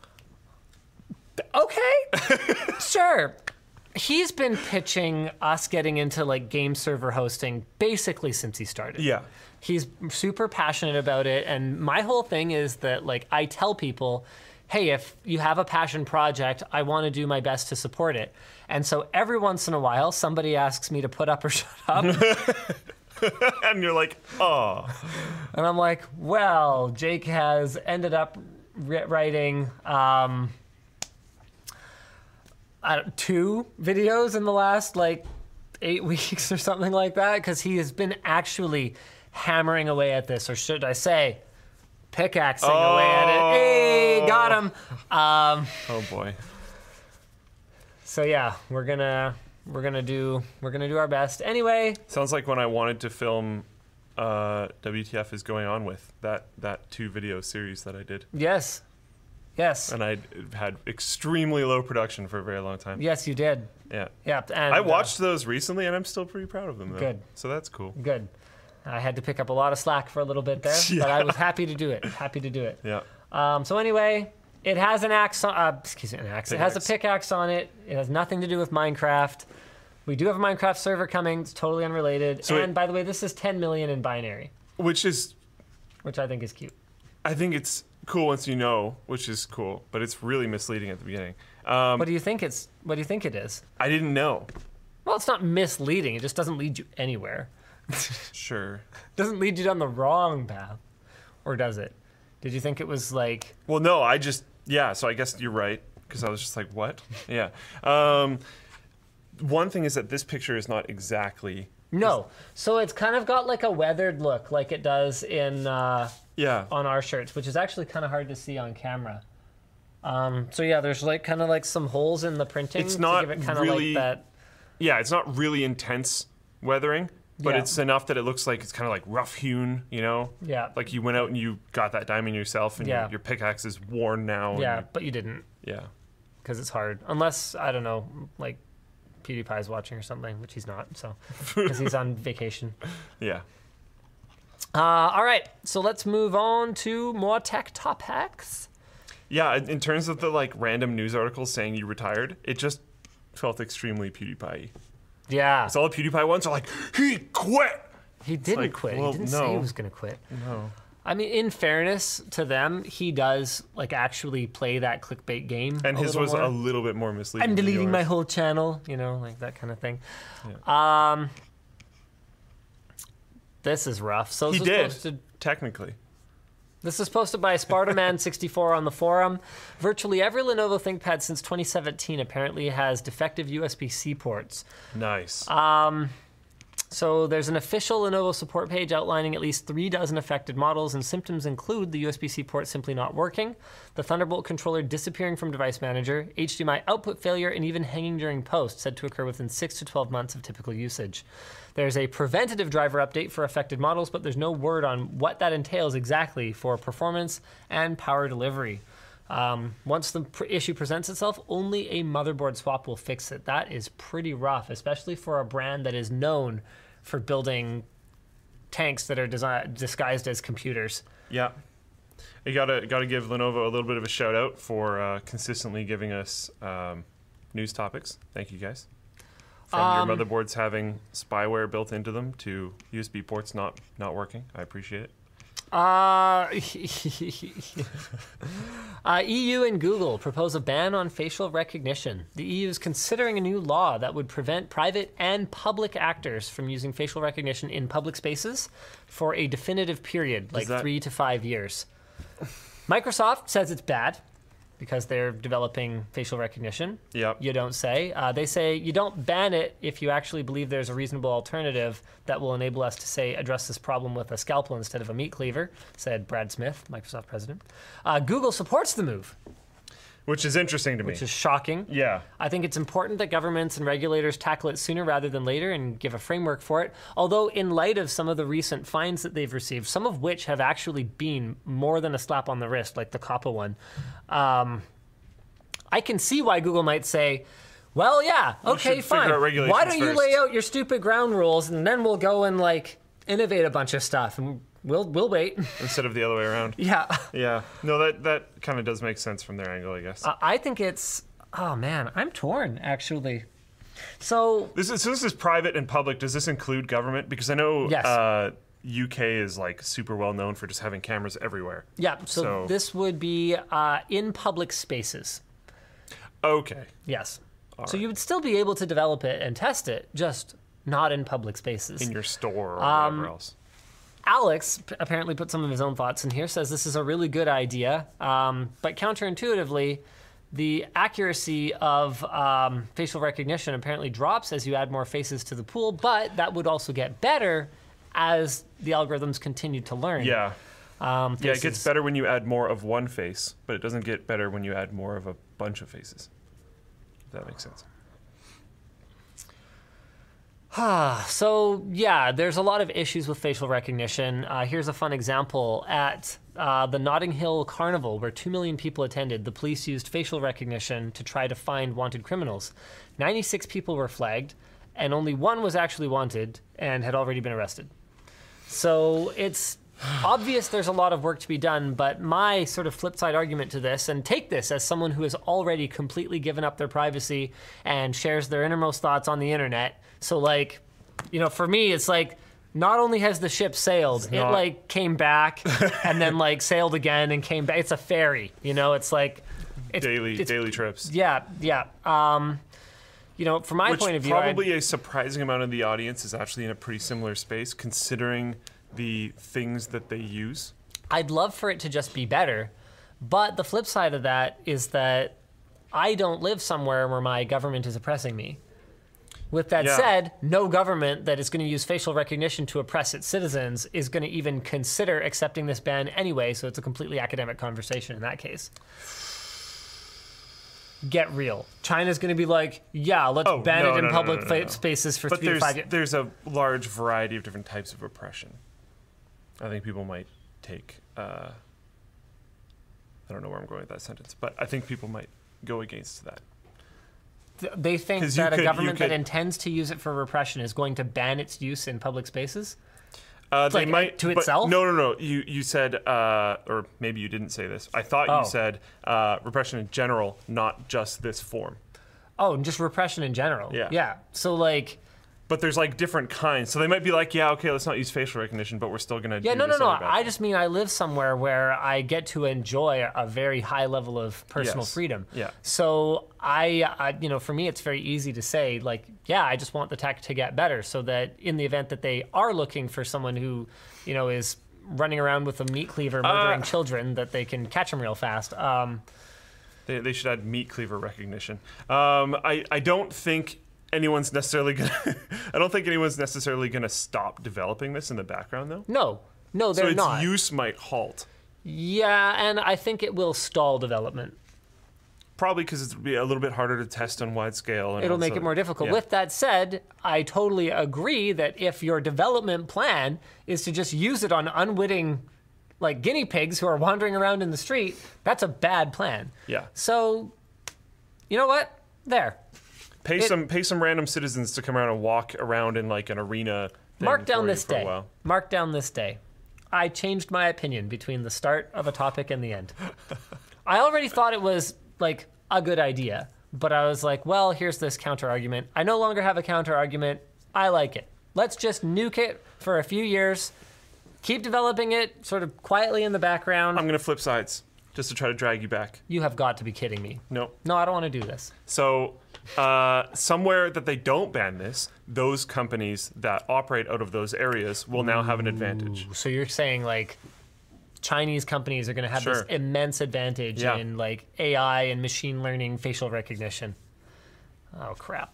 okay, sure. He's been pitching us getting into like game server hosting basically since he started. Yeah. He's super passionate about it, and my whole thing is that like I tell people, hey, if you have a passion project, I want to do my best to support it. And so every once in a while, somebody asks me to put up or shut up. And you're like, oh. And I'm like, well, Jake has ended up writing 2 videos in the last like 8 weeks or something like that, because he has been actually hammering away at this, or should I say pickaxing away at it. Hey, got him. Oh boy. So yeah, we're gonna do our best. Anyway, sounds like when I wanted to film WTF is going on with that 2 video series that I did. Yes. And I had extremely low production for a very long time. Yes, you did. Yeah. Yeah. And I watched those recently, and I'm still pretty proud of them, though. Good. So that's cool. Good. I had to pick up a lot of slack for a little bit there, but I was happy to do it. Yeah. So anyway, it has an axe on, It has a pickaxe on it. It has nothing to do with Minecraft. We do have a Minecraft server coming. It's totally unrelated. So by the way, this is 10 million in binary. Which I think is cute. I think it's cool once you know, which is cool, but it's really misleading at the beginning. What do you think it is? I didn't know. Well, it's not misleading. It just doesn't lead you anywhere. Sure. Doesn't lead you down the wrong path. Or does it? Did you think it was like... Well, no, so I guess you're right, because I was just like, what? Yeah. One thing is that this picture is not exactly... No. So it's kind of got like a weathered look, like it does in... on our shirts, which is actually kind of hard to see on camera. So yeah, there's like kind of like some holes in the printing. It's not to give it kind of like that. Yeah, it's not really intense weathering, but it's enough that it looks like it's kind of like rough hewn, you know? Yeah. Like you went out and you got that diamond yourself, and your pickaxe is worn now. Yeah, but you didn't. Yeah. Because it's hard, unless I don't know, like PewDiePie's watching or something, which he's not, so because he's on vacation. Yeah. All right, so let's move on to more tech topics. Yeah, in terms of the like random news articles saying you retired, it just felt extremely PewDiePie. Yeah. It's all the PewDiePie ones are like, he quit! He didn't quit. Well, he didn't say he was going to quit. No. I mean, in fairness to them, he does like actually play that clickbait game. And his was a little bit more misleading. I'm deleting my whole channel, you know, like that kind of thing. Yeah. This is rough. So he did, technically. This is posted by Spartaman64 on the forum. Virtually every Lenovo ThinkPad since 2017 apparently has defective USB-C ports. Nice. So there's an official Lenovo support page outlining at least 3 dozen affected models, and symptoms include the USB-C port simply not working, the Thunderbolt controller disappearing from Device Manager, HDMI output failure, and even hanging during post, said to occur within 6 to 12 months of typical usage. There's a preventative driver update for affected models, but there's no word on what that entails exactly for performance and power delivery. Once the issue presents itself, only a motherboard swap will fix it. That is pretty rough, especially for a brand that is known for building tanks that are disguised as computers. Yeah. You gotta give Lenovo a little bit of a shout out for consistently giving us news topics. Thank you guys. From your motherboards having spyware built into them to USB ports not working. I appreciate it. EU and Google propose a ban on facial recognition. The EU is considering a new law that would prevent private and public actors from using facial recognition in public spaces for a definitive period, like 3 to 5 years. Microsoft says it's bad because they're developing facial recognition. Yep. You don't say. They say you don't ban it if you actually believe there's a reasonable alternative that will enable us to, say, address this problem with a scalpel instead of a meat cleaver, said Brad Smith, Microsoft president. Google supports the move. Which is interesting to me. Which is shocking. Yeah. I think it's important that governments and regulators tackle it sooner rather than later and give a framework for it. Although in light of some of the recent fines that they've received, some of which have actually been more than a slap on the wrist, like the COPPA one, I can see why Google might say, well, yeah, okay, fine. Why don't you lay out your stupid ground rules and then we'll go and like innovate a bunch of stuff and we'll wait. Instead of the other way around. Yeah. Yeah. No, that kind of does make sense from their angle, I guess. I think it's, oh man, I'm torn actually. So this is private and public. Does this include government? Because I know UK is like super well known for just having cameras everywhere. Yeah. So this would be in public spaces. Okay. Yes. So you would still be able to develop it and test it, just not in public spaces. In your store or whatever else. Alex apparently put some of his own thoughts in here, says this is a really good idea, but counterintuitively, the accuracy of facial recognition apparently drops as you add more faces to the pool, but that would also get better as the algorithms continue to learn. Yeah. Yeah, it gets better when you add more of one face, but it doesn't get better when you add more of a bunch of faces. If that makes sense. So, yeah, there's a lot of issues with facial recognition. Here's a fun example. At the Notting Hill Carnival, where 2 million people attended, the police used facial recognition to try to find wanted criminals. 96 people were flagged, and only one was actually wanted and had already been arrested. So it's obvious there's a lot of work to be done, but my sort of flip side argument to this, and take this as someone who has already completely given up their privacy and shares their innermost thoughts on the internet. So, like, you know, for me, it's like, not only has the ship sailed, it like came back and then like sailed again and came back. It's a ferry, you know, it's like daily trips. Yeah. You know, from my point of view, probably a surprising amount of the audience is actually in a pretty similar space, considering the things that they use. I'd love for it to just be better, but the flip side of that is that I don't live somewhere where my government is oppressing me. With that said, no government that is going to use facial recognition to oppress its citizens is going to even consider accepting this ban anyway, so it's a completely academic conversation in that case. Get real. China's going to be like, yeah, let's ban it in public spaces for 3 to 5 years. There's a large variety of different types of oppression. I think people might take... I don't know where I'm going with that sentence, but I think people might go against that. They think that a government that intends to use it for repression is going to ban its use in public spaces? They might to itself. No. You said, or maybe you didn't say this. I thought you said repression in general, not just this form. Oh, just repression in general. Yeah. So like, but there's like different kinds. So they might be like, yeah, okay, let's not use facial recognition, but we're still gonna. Yeah, no. I just mean I live somewhere where I get to enjoy a very high level of personal freedom. Yeah. So I, you know, for me, it's very easy to say like, yeah, I just want the tech to get better, so that in the event that they are looking for someone who, you know, is running around with a meat cleaver murdering children, that they can catch them real fast. They should add meat cleaver recognition. I don't think anyone's necessarily gonna. I don't think anyone's necessarily gonna stop developing this in the background, though. No, they're not. So its use might halt. Yeah, and I think it will stall development. Probably because it'll be a little bit harder to test on wide scale. And it'll make it more difficult. Yeah. With that said, I totally agree that if your development plan is to just use it on unwitting, like, guinea pigs who are wandering around in the street, that's a bad plan. Yeah. So, you know what? There. Pay some random citizens to come around and walk around in like an arena. Mark down this day. Mark down this day. I changed my opinion between the start of a topic and the end. I already thought it was like a good idea, but I was like, well, here's this counter argument. I no longer have a counter argument. I like it. Let's just nuke it for a few years. Keep developing it sort of quietly in the background. I'm going to flip sides just to try to drag you back. You have got to be kidding me. No, I don't want to do this. So somewhere that they don't ban this, those companies that operate out of those areas will now have an advantage. So you're saying like Chinese companies are going to have this immense advantage in like AI and machine learning facial recognition. Oh, crap.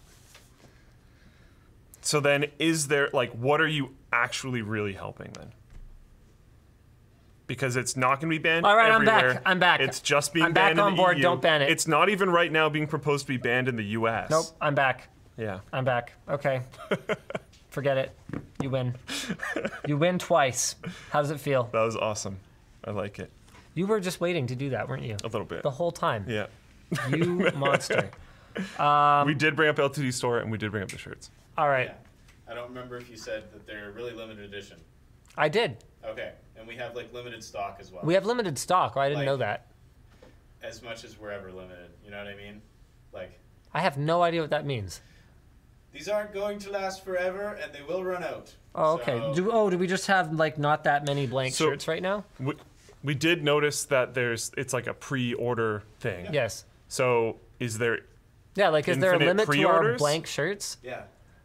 So then is there, like, what are you actually really helping then? Because it's not going to be banned everywhere. I'm back. It's just being banned in the EU. I'm back on board. Don't ban it. It's not even right now being proposed to be banned in the US. Nope, I'm back. Yeah. I'm back. Okay. Forget it. You win. You win twice. How does it feel? That was awesome. I like it. You were just waiting to do that, weren't you? A little bit. The whole time. Yeah. You monster. We did bring up LTD Store and we did bring up the shirts. All right. Yeah. I don't remember if you said that they're really limited edition. I did. Okay. And we have like limited stock as well. We have limited stock. Oh, I didn't know that. As much as we're ever limited. You know what I mean? Like. I have no idea what that means. These aren't going to last forever, and they will run out. Oh, okay. So, do we just have like not that many blank shirts right now? We did notice that it's like a pre-order thing. Yeah. Yes. So is there? Yeah, like is there a limit pre-orders? to our blank shirts? Yeah.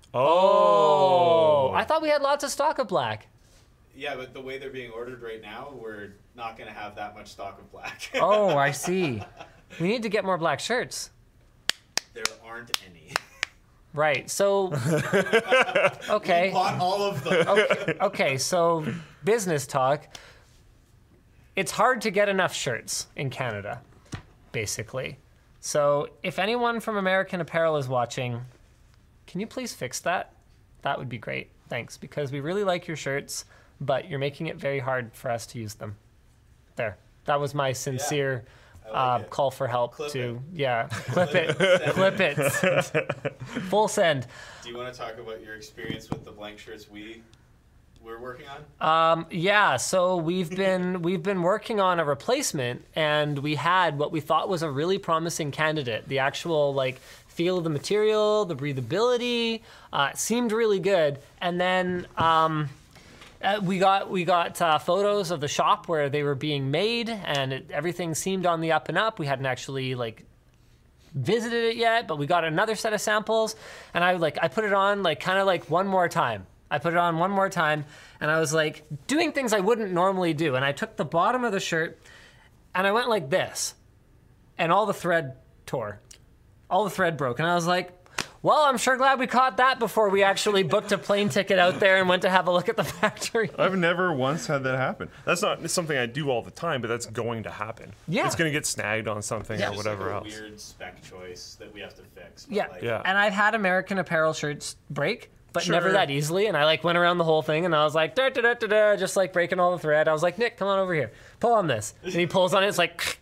Oh. I thought we had lots of stock of black. Yeah, but the way they're being ordered right now, we're not going to have that much stock of black. Oh, I see. We need to get more black shirts. There aren't any. Right. So, okay. We bought all of them. Okay, so business talk. It's hard to get enough shirts in Canada, basically. So if anyone from American Apparel is watching, can you please fix that? That would be great. Thanks, because we really like your shirts, but you're making it very hard for us to use them. There. That was my sincere call for help. Clip it. Clip it. Clip it. Full send. Do you want to talk about your experience with the blank shirts we're working on? So we've been working on a replacement, and we had what we thought was a really promising candidate. The actual feel of the material, the breathability, seemed really good. And then we got photos of the shop where they were being made, and everything seemed on the up and up. We hadn't actually visited it yet, but we got another set of samples, and I put it on one more time. I put it on one more time, and I was doing things I wouldn't normally do. And I took the bottom of the shirt, and I went like this, and all the thread tore. All the thread broke. And I was like, well, I'm sure glad we caught that before we actually booked a plane ticket out there and went to have a look at the factory. I've never once had that happen. That's not something I do all the time, but that's going to happen. Yeah. It's going to get snagged on something or whatever else. It's a weird spec choice that we have to fix. Yeah. And I've had American Apparel shirts break, but never that easily. And I went around the whole thing, and I was like, da-da-da-da-da, just breaking all the thread. I was like, Nick, come on over here. Pull on this. And he pulls on it. It's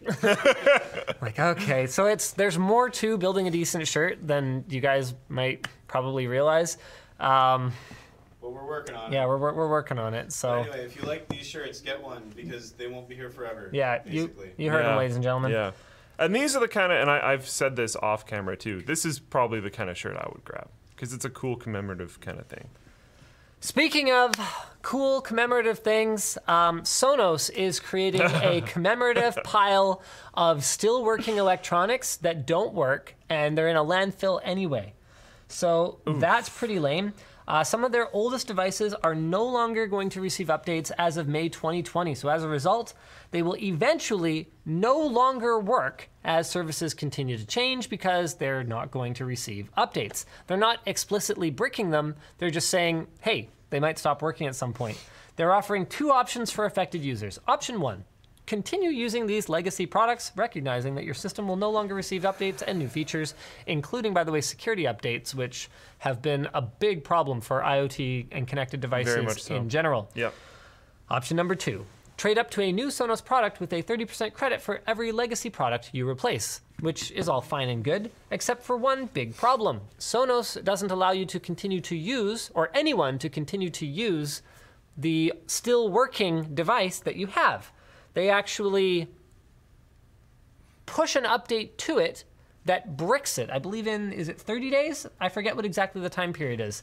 okay. So there's more to building a decent shirt than you guys might probably realize. But we're working on it. Yeah, we're working on it. So but anyway, if you like these shirts, get one, because they won't be here forever. Yeah, you heard them, ladies and gentlemen. Yeah. And these are the kind of, and I've said this off camera too, this is probably the kind of shirt I would grab, because it's a cool commemorative kind of thing. Speaking of cool commemorative things, Sonos is creating a commemorative pile of still working electronics that don't work, and they're in a landfill anyway. So that's pretty lame. Some of their oldest devices are no longer going to receive updates as of May 2020. So as a result, they will eventually no longer work as services continue to change, because they're not going to receive updates. They're not explicitly bricking them. They're just saying, hey, they might stop working at some point. They're offering two options for affected users. Option 1, continue using these legacy products, recognizing that your system will no longer receive updates and new features, including, by the way, security updates, which have been a big problem for IoT and connected devices in general. Yep. Option number 2, trade up to a new Sonos product with a 30% credit for every legacy product you replace, which is all fine and good, except for one big problem. Sonos doesn't allow you to continue to use, or anyone to continue to use, the still working device that you have. They actually push an update to it that bricks it. I believe is it 30 days? I forget what exactly the time period is.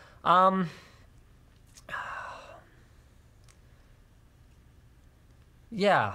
Yeah.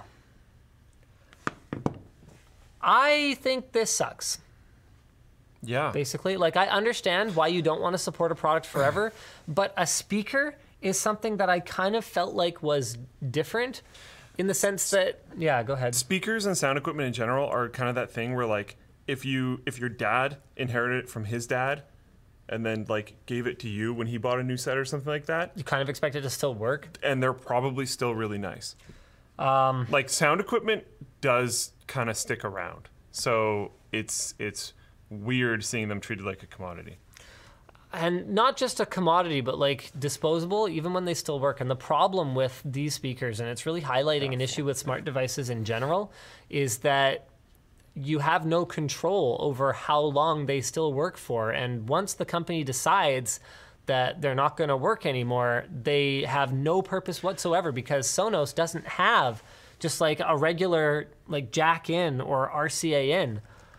I think this sucks. Yeah. Basically, I understand why you don't want to support a product forever, but a speaker is something that I kind of felt was different. In the sense that, yeah, go ahead. Speakers and sound equipment in general are kind of that thing where, if your dad inherited it from his dad, and then gave it to you when he bought a new set or something like that, you kind of expect it to still work, and they're probably still really nice. Sound equipment does kind of stick around, so it's weird seeing them treated like a commodity. And not just a commodity, but disposable, even when they still work. And the problem with these speakers, and it's really highlighting an issue with smart devices in general, is that you have no control over how long they still work for. And once the company decides that they're not going to work anymore, they have no purpose whatsoever, because Sonos doesn't have just a regular jack in or RCA in.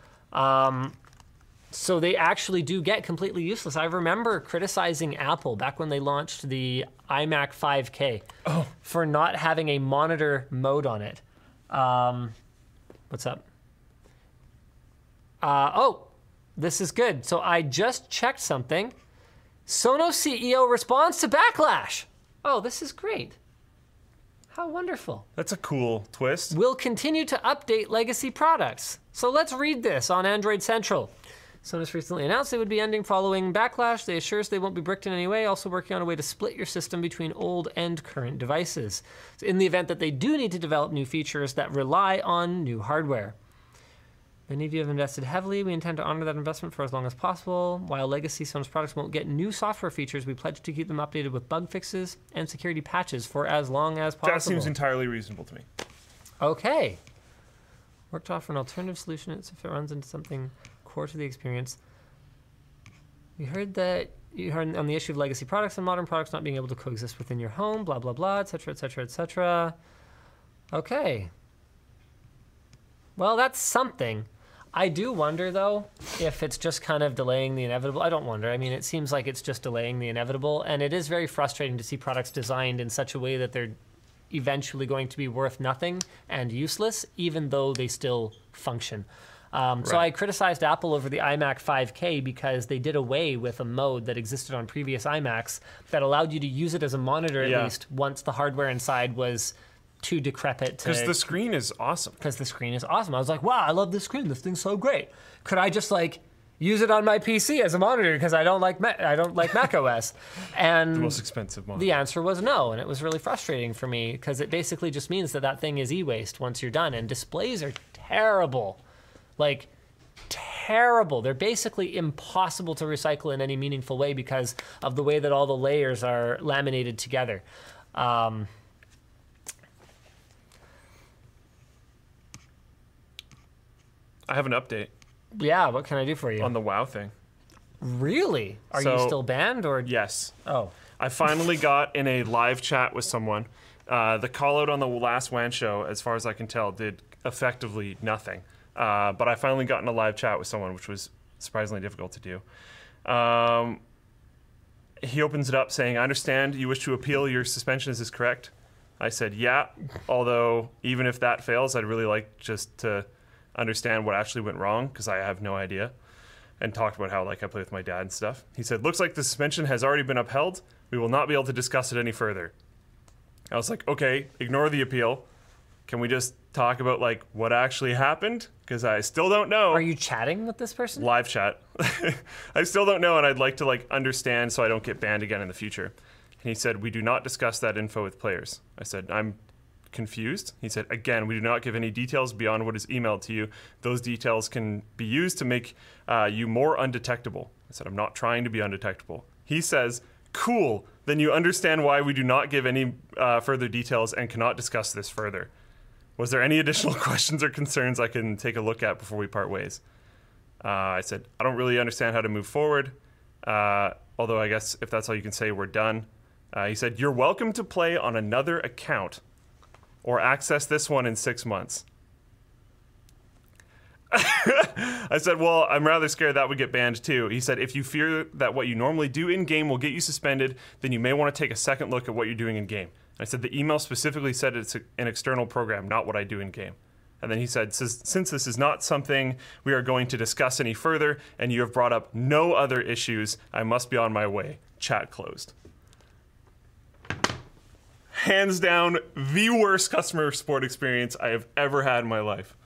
So they actually do get completely useless. I remember criticizing Apple back when they launched the iMac 5K for not having a monitor mode on it. What's up? This is good. So I just checked something. Sonos CEO responds to backlash. Oh, this is great. How wonderful. That's a cool twist. We'll continue to update legacy products. So let's read this on Android Central. Sonos recently announced they would be ending following backlash. They assure us they won't be bricked in any way, also working on a way to split your system between old and current devices. So in the event that they do need to develop new features that rely on new hardware. Many of you have invested heavily. We intend to honor that investment for as long as possible. While legacy Sonos products won't get new software features, we pledge to keep them updated with bug fixes and security patches for as long as possible. That seems entirely reasonable to me. Okay. Work to offer an alternative solution if it runs into something core to the experience. We heard that you heard on the issue of legacy products and modern products not being able to coexist within your home, blah, blah, blah, et cetera, et cetera, et cetera. Okay. Well, that's something. I do wonder, though, if it's just kind of delaying the inevitable. I don't wonder. I mean, it seems like it's just delaying the inevitable, and it is very frustrating to see products designed in such a way that they're eventually going to be worth nothing and useless, even though they still function. So I criticized Apple over the iMac 5K because they did away with a mode that existed on previous iMacs that allowed you to use it as a monitor at least once the hardware inside was too decrepit. Because the screen is awesome. Because the screen is awesome. I was like, wow, I love this screen. This thing's so great. Could I just use it on my PC as a monitor because I don't like Mac OS? And the most expensive monitor. The answer was no, and it was really frustrating for me because it basically just means that thing is e-waste once you're done. And displays are terrible. Terrible. They're basically impossible to recycle in any meaningful way because of the way that all the layers are laminated together. I have an update. Yeah, what can I do for you? On the WoW thing. Really? Are you still banned or? Yes. Oh. I finally got in a live chat with someone. The call out on the last WAN show, as far as I can tell, did effectively nothing. But I finally got in a live chat with someone, which was surprisingly difficult to do. He opens it up saying, I understand you wish to appeal your suspension. Is this correct? I said, yeah. Although, even if that fails, I'd really like just to understand what actually went wrong, because I have no idea. And talked about how I play with my dad and stuff. He said, looks like the suspension has already been upheld. We will not be able to discuss it any further. I was like, okay, ignore the appeal. Can we just talk about what actually happened? Because I still don't know. Are you chatting with this person? Live chat. I still don't know, and I'd like to understand so I don't get banned again in the future. And he said, we do not discuss that info with players. I said, I'm confused. He said, again, we do not give any details beyond what is emailed to you. Those details can be used to make you more undetectable. I said, I'm not trying to be undetectable. He says, cool, then you understand why we do not give any further details and cannot discuss this further. Was there any additional questions or concerns I can take a look at before we part ways? I said, I don't really understand how to move forward. Although I guess if that's all you can say, we're done. He said, you're welcome to play on another account or access this one in 6 months. I said, well, I'm rather scared that would get banned too. He said, if you fear that what you normally do in-game will get you suspended, then you may want to take a second look at what you're doing in-game. I said, the email specifically said it's an external program, not what I do in-game. And then he said, since this is not something we are going to discuss any further, and you have brought up no other issues, I must be on my way. Chat closed. Hands down, the worst customer support experience I have ever had in my life.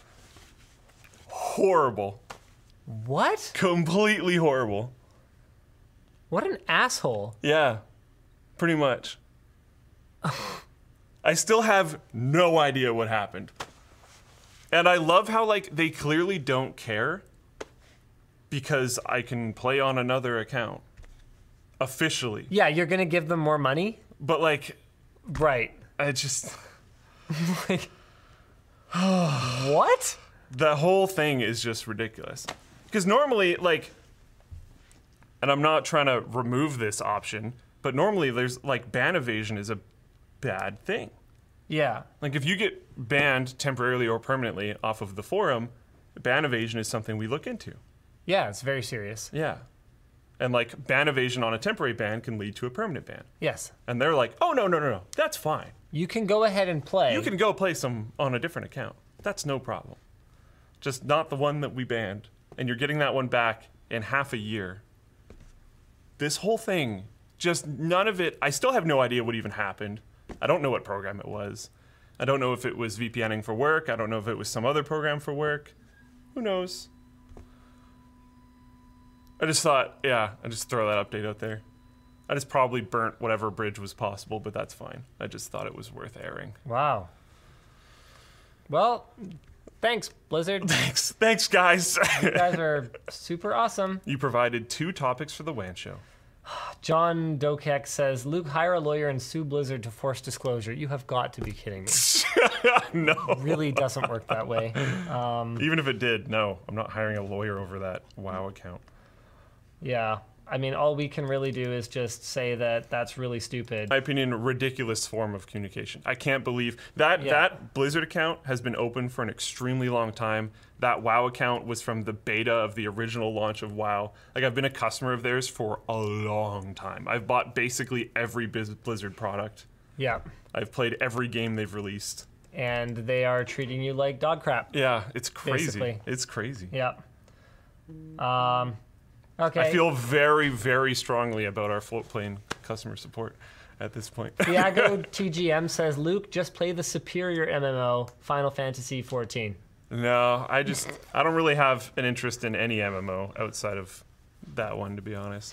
Horrible. What? Completely horrible. What an asshole. Yeah, pretty much. I still have no idea what happened. And I love how, they clearly don't care because I can play on another account. Officially. Yeah, you're going to give them more money? But, Right. I just... What? The whole thing is just ridiculous. Because normally, and I'm not trying to remove this option, but normally there's, ban evasion is a bad thing. Yeah. If you get banned temporarily or permanently off of the forum, ban evasion is something we look into. Yeah, it's very serious. Yeah. And ban evasion on a temporary ban can lead to a permanent ban. Yes. And they're like, oh, no, that's fine. You can go ahead and play. You can go play some on a different account. That's no problem. Just not the one that we banned. And you're getting that one back in half a year. This whole thing, just none of it, I still have no idea what even happened. I don't know what program it was. I don't know if it was VPNing for work. I don't know if it was some other program for work. Who knows? I just thought, I just throw that update out there. I just probably burnt whatever bridge was possible, but that's fine. I just thought it was worth airing. Wow. Well, thanks, Blizzard. Thanks, guys. You guys are super awesome. You provided 2 topics for the WAN show. John Dokek says, Luke, hire a lawyer and sue Blizzard to force disclosure. You have got to be kidding me. No. It really doesn't work that way. Even if it did, no. I'm not hiring a lawyer over that WoW account. Yeah. I mean, all we can really do is just say that that's really stupid. In my opinion, a ridiculous form of communication. I can't believe that Blizzard account has been open for an extremely long time. That WoW account was from the beta of the original launch of WoW. Like, I've been a customer of theirs for a long time. I've bought basically every Blizzard product. Yeah. I've played every game they've released. And they are treating you like dog crap. Yeah, it's crazy. Basically. It's crazy. Yeah. Okay. I feel very, very strongly about our Floatplane customer support at this point. Thiago TGM says, Luke, just play the superior MMO, Final Fantasy 14. No, I don't really have an interest in any MMO outside of that one, to be honest.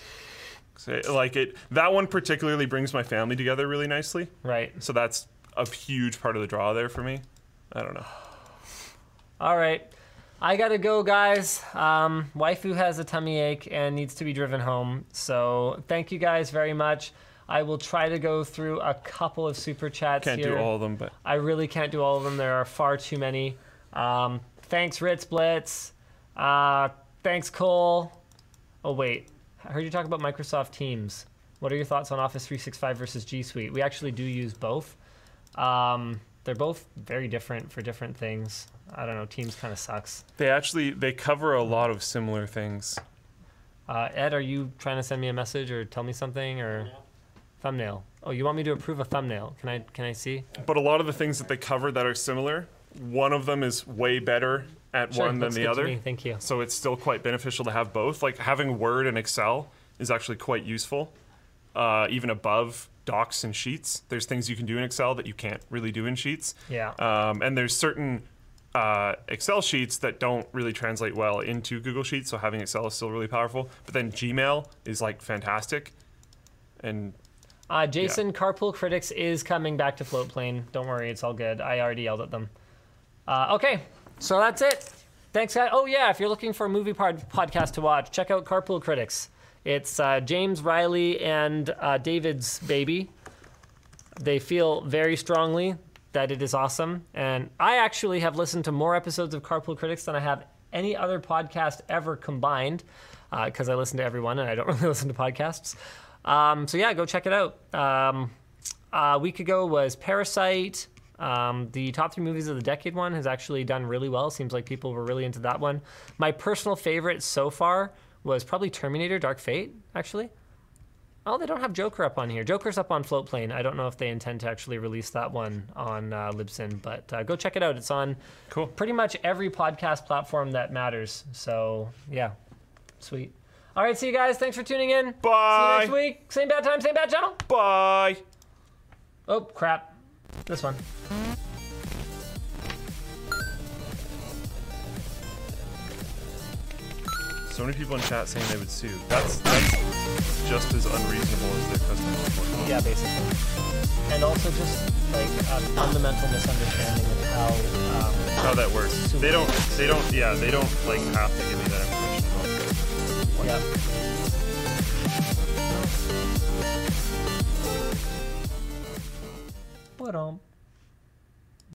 That one particularly brings my family together really nicely. Right. So that's a huge part of the draw there for me. I don't know. All right. I gotta go, guys. Waifu has a tummy ache and needs to be driven home. So thank you guys very much. I will try to go through a couple of super chats here. Can't do all of them, but I really can't do all of them. There are far too many. Thanks, Ritz Blitz. Thanks, Cole. Oh, wait. I heard you talk about Microsoft Teams. What are your thoughts on Office 365 versus G Suite? We actually do use both. They're both very different for different things. I don't know. Teams kind of sucks. They cover a lot of similar things. Ed, are you trying to send me a message or tell me something or thumbnail? Oh, you want me to approve a thumbnail? Can I see? But a lot of the things that they cover that are similar, one of them is way better at one than the other. Thank you. So it's still quite beneficial to have both. Like having Word and Excel is actually quite useful, even above docs and sheets. There's things you can do in Excel that you can't really do in Sheets. Yeah. And there's certain Excel sheets that don't really translate well into Google Sheets, so having Excel is still really powerful. But then Gmail is like fantastic. And Jason, Carpool Critics is coming back to Floatplane. Don't worry, it's all good. I already yelled at them. Okay, so that's it. Thanks, guys. Oh yeah, if you're looking for a movie podcast to watch, check out Carpool Critics. It's James, Riley, and David's baby. They feel very strongly that it is awesome. And I actually have listened to more episodes of Carpool Critics than I have any other podcast ever combined, because I listen to everyone and I don't really listen to podcasts. So yeah, go check it out. A week ago was Parasite. The top 3 movies of the decade one has actually done really well. Seems like people were really into that one. My personal favorite so far was probably Terminator Dark Fate, actually. Oh, they don't have Joker up on here. Joker's up on Floatplane. I don't know if they intend to actually release that one on Libsyn, but go check it out. It's on pretty much every podcast platform that matters. So, yeah, sweet. All right, see you guys. Thanks for tuning in. Bye. See you next week. Same bad time, same bad channel. Bye. Oh, crap. This one. So many people in chat saying they would sue. That's just as unreasonable as their customer support. Yeah, basically. And also just like a fundamental misunderstanding of how that works. They don't like have to give me that information. Yeah. What on?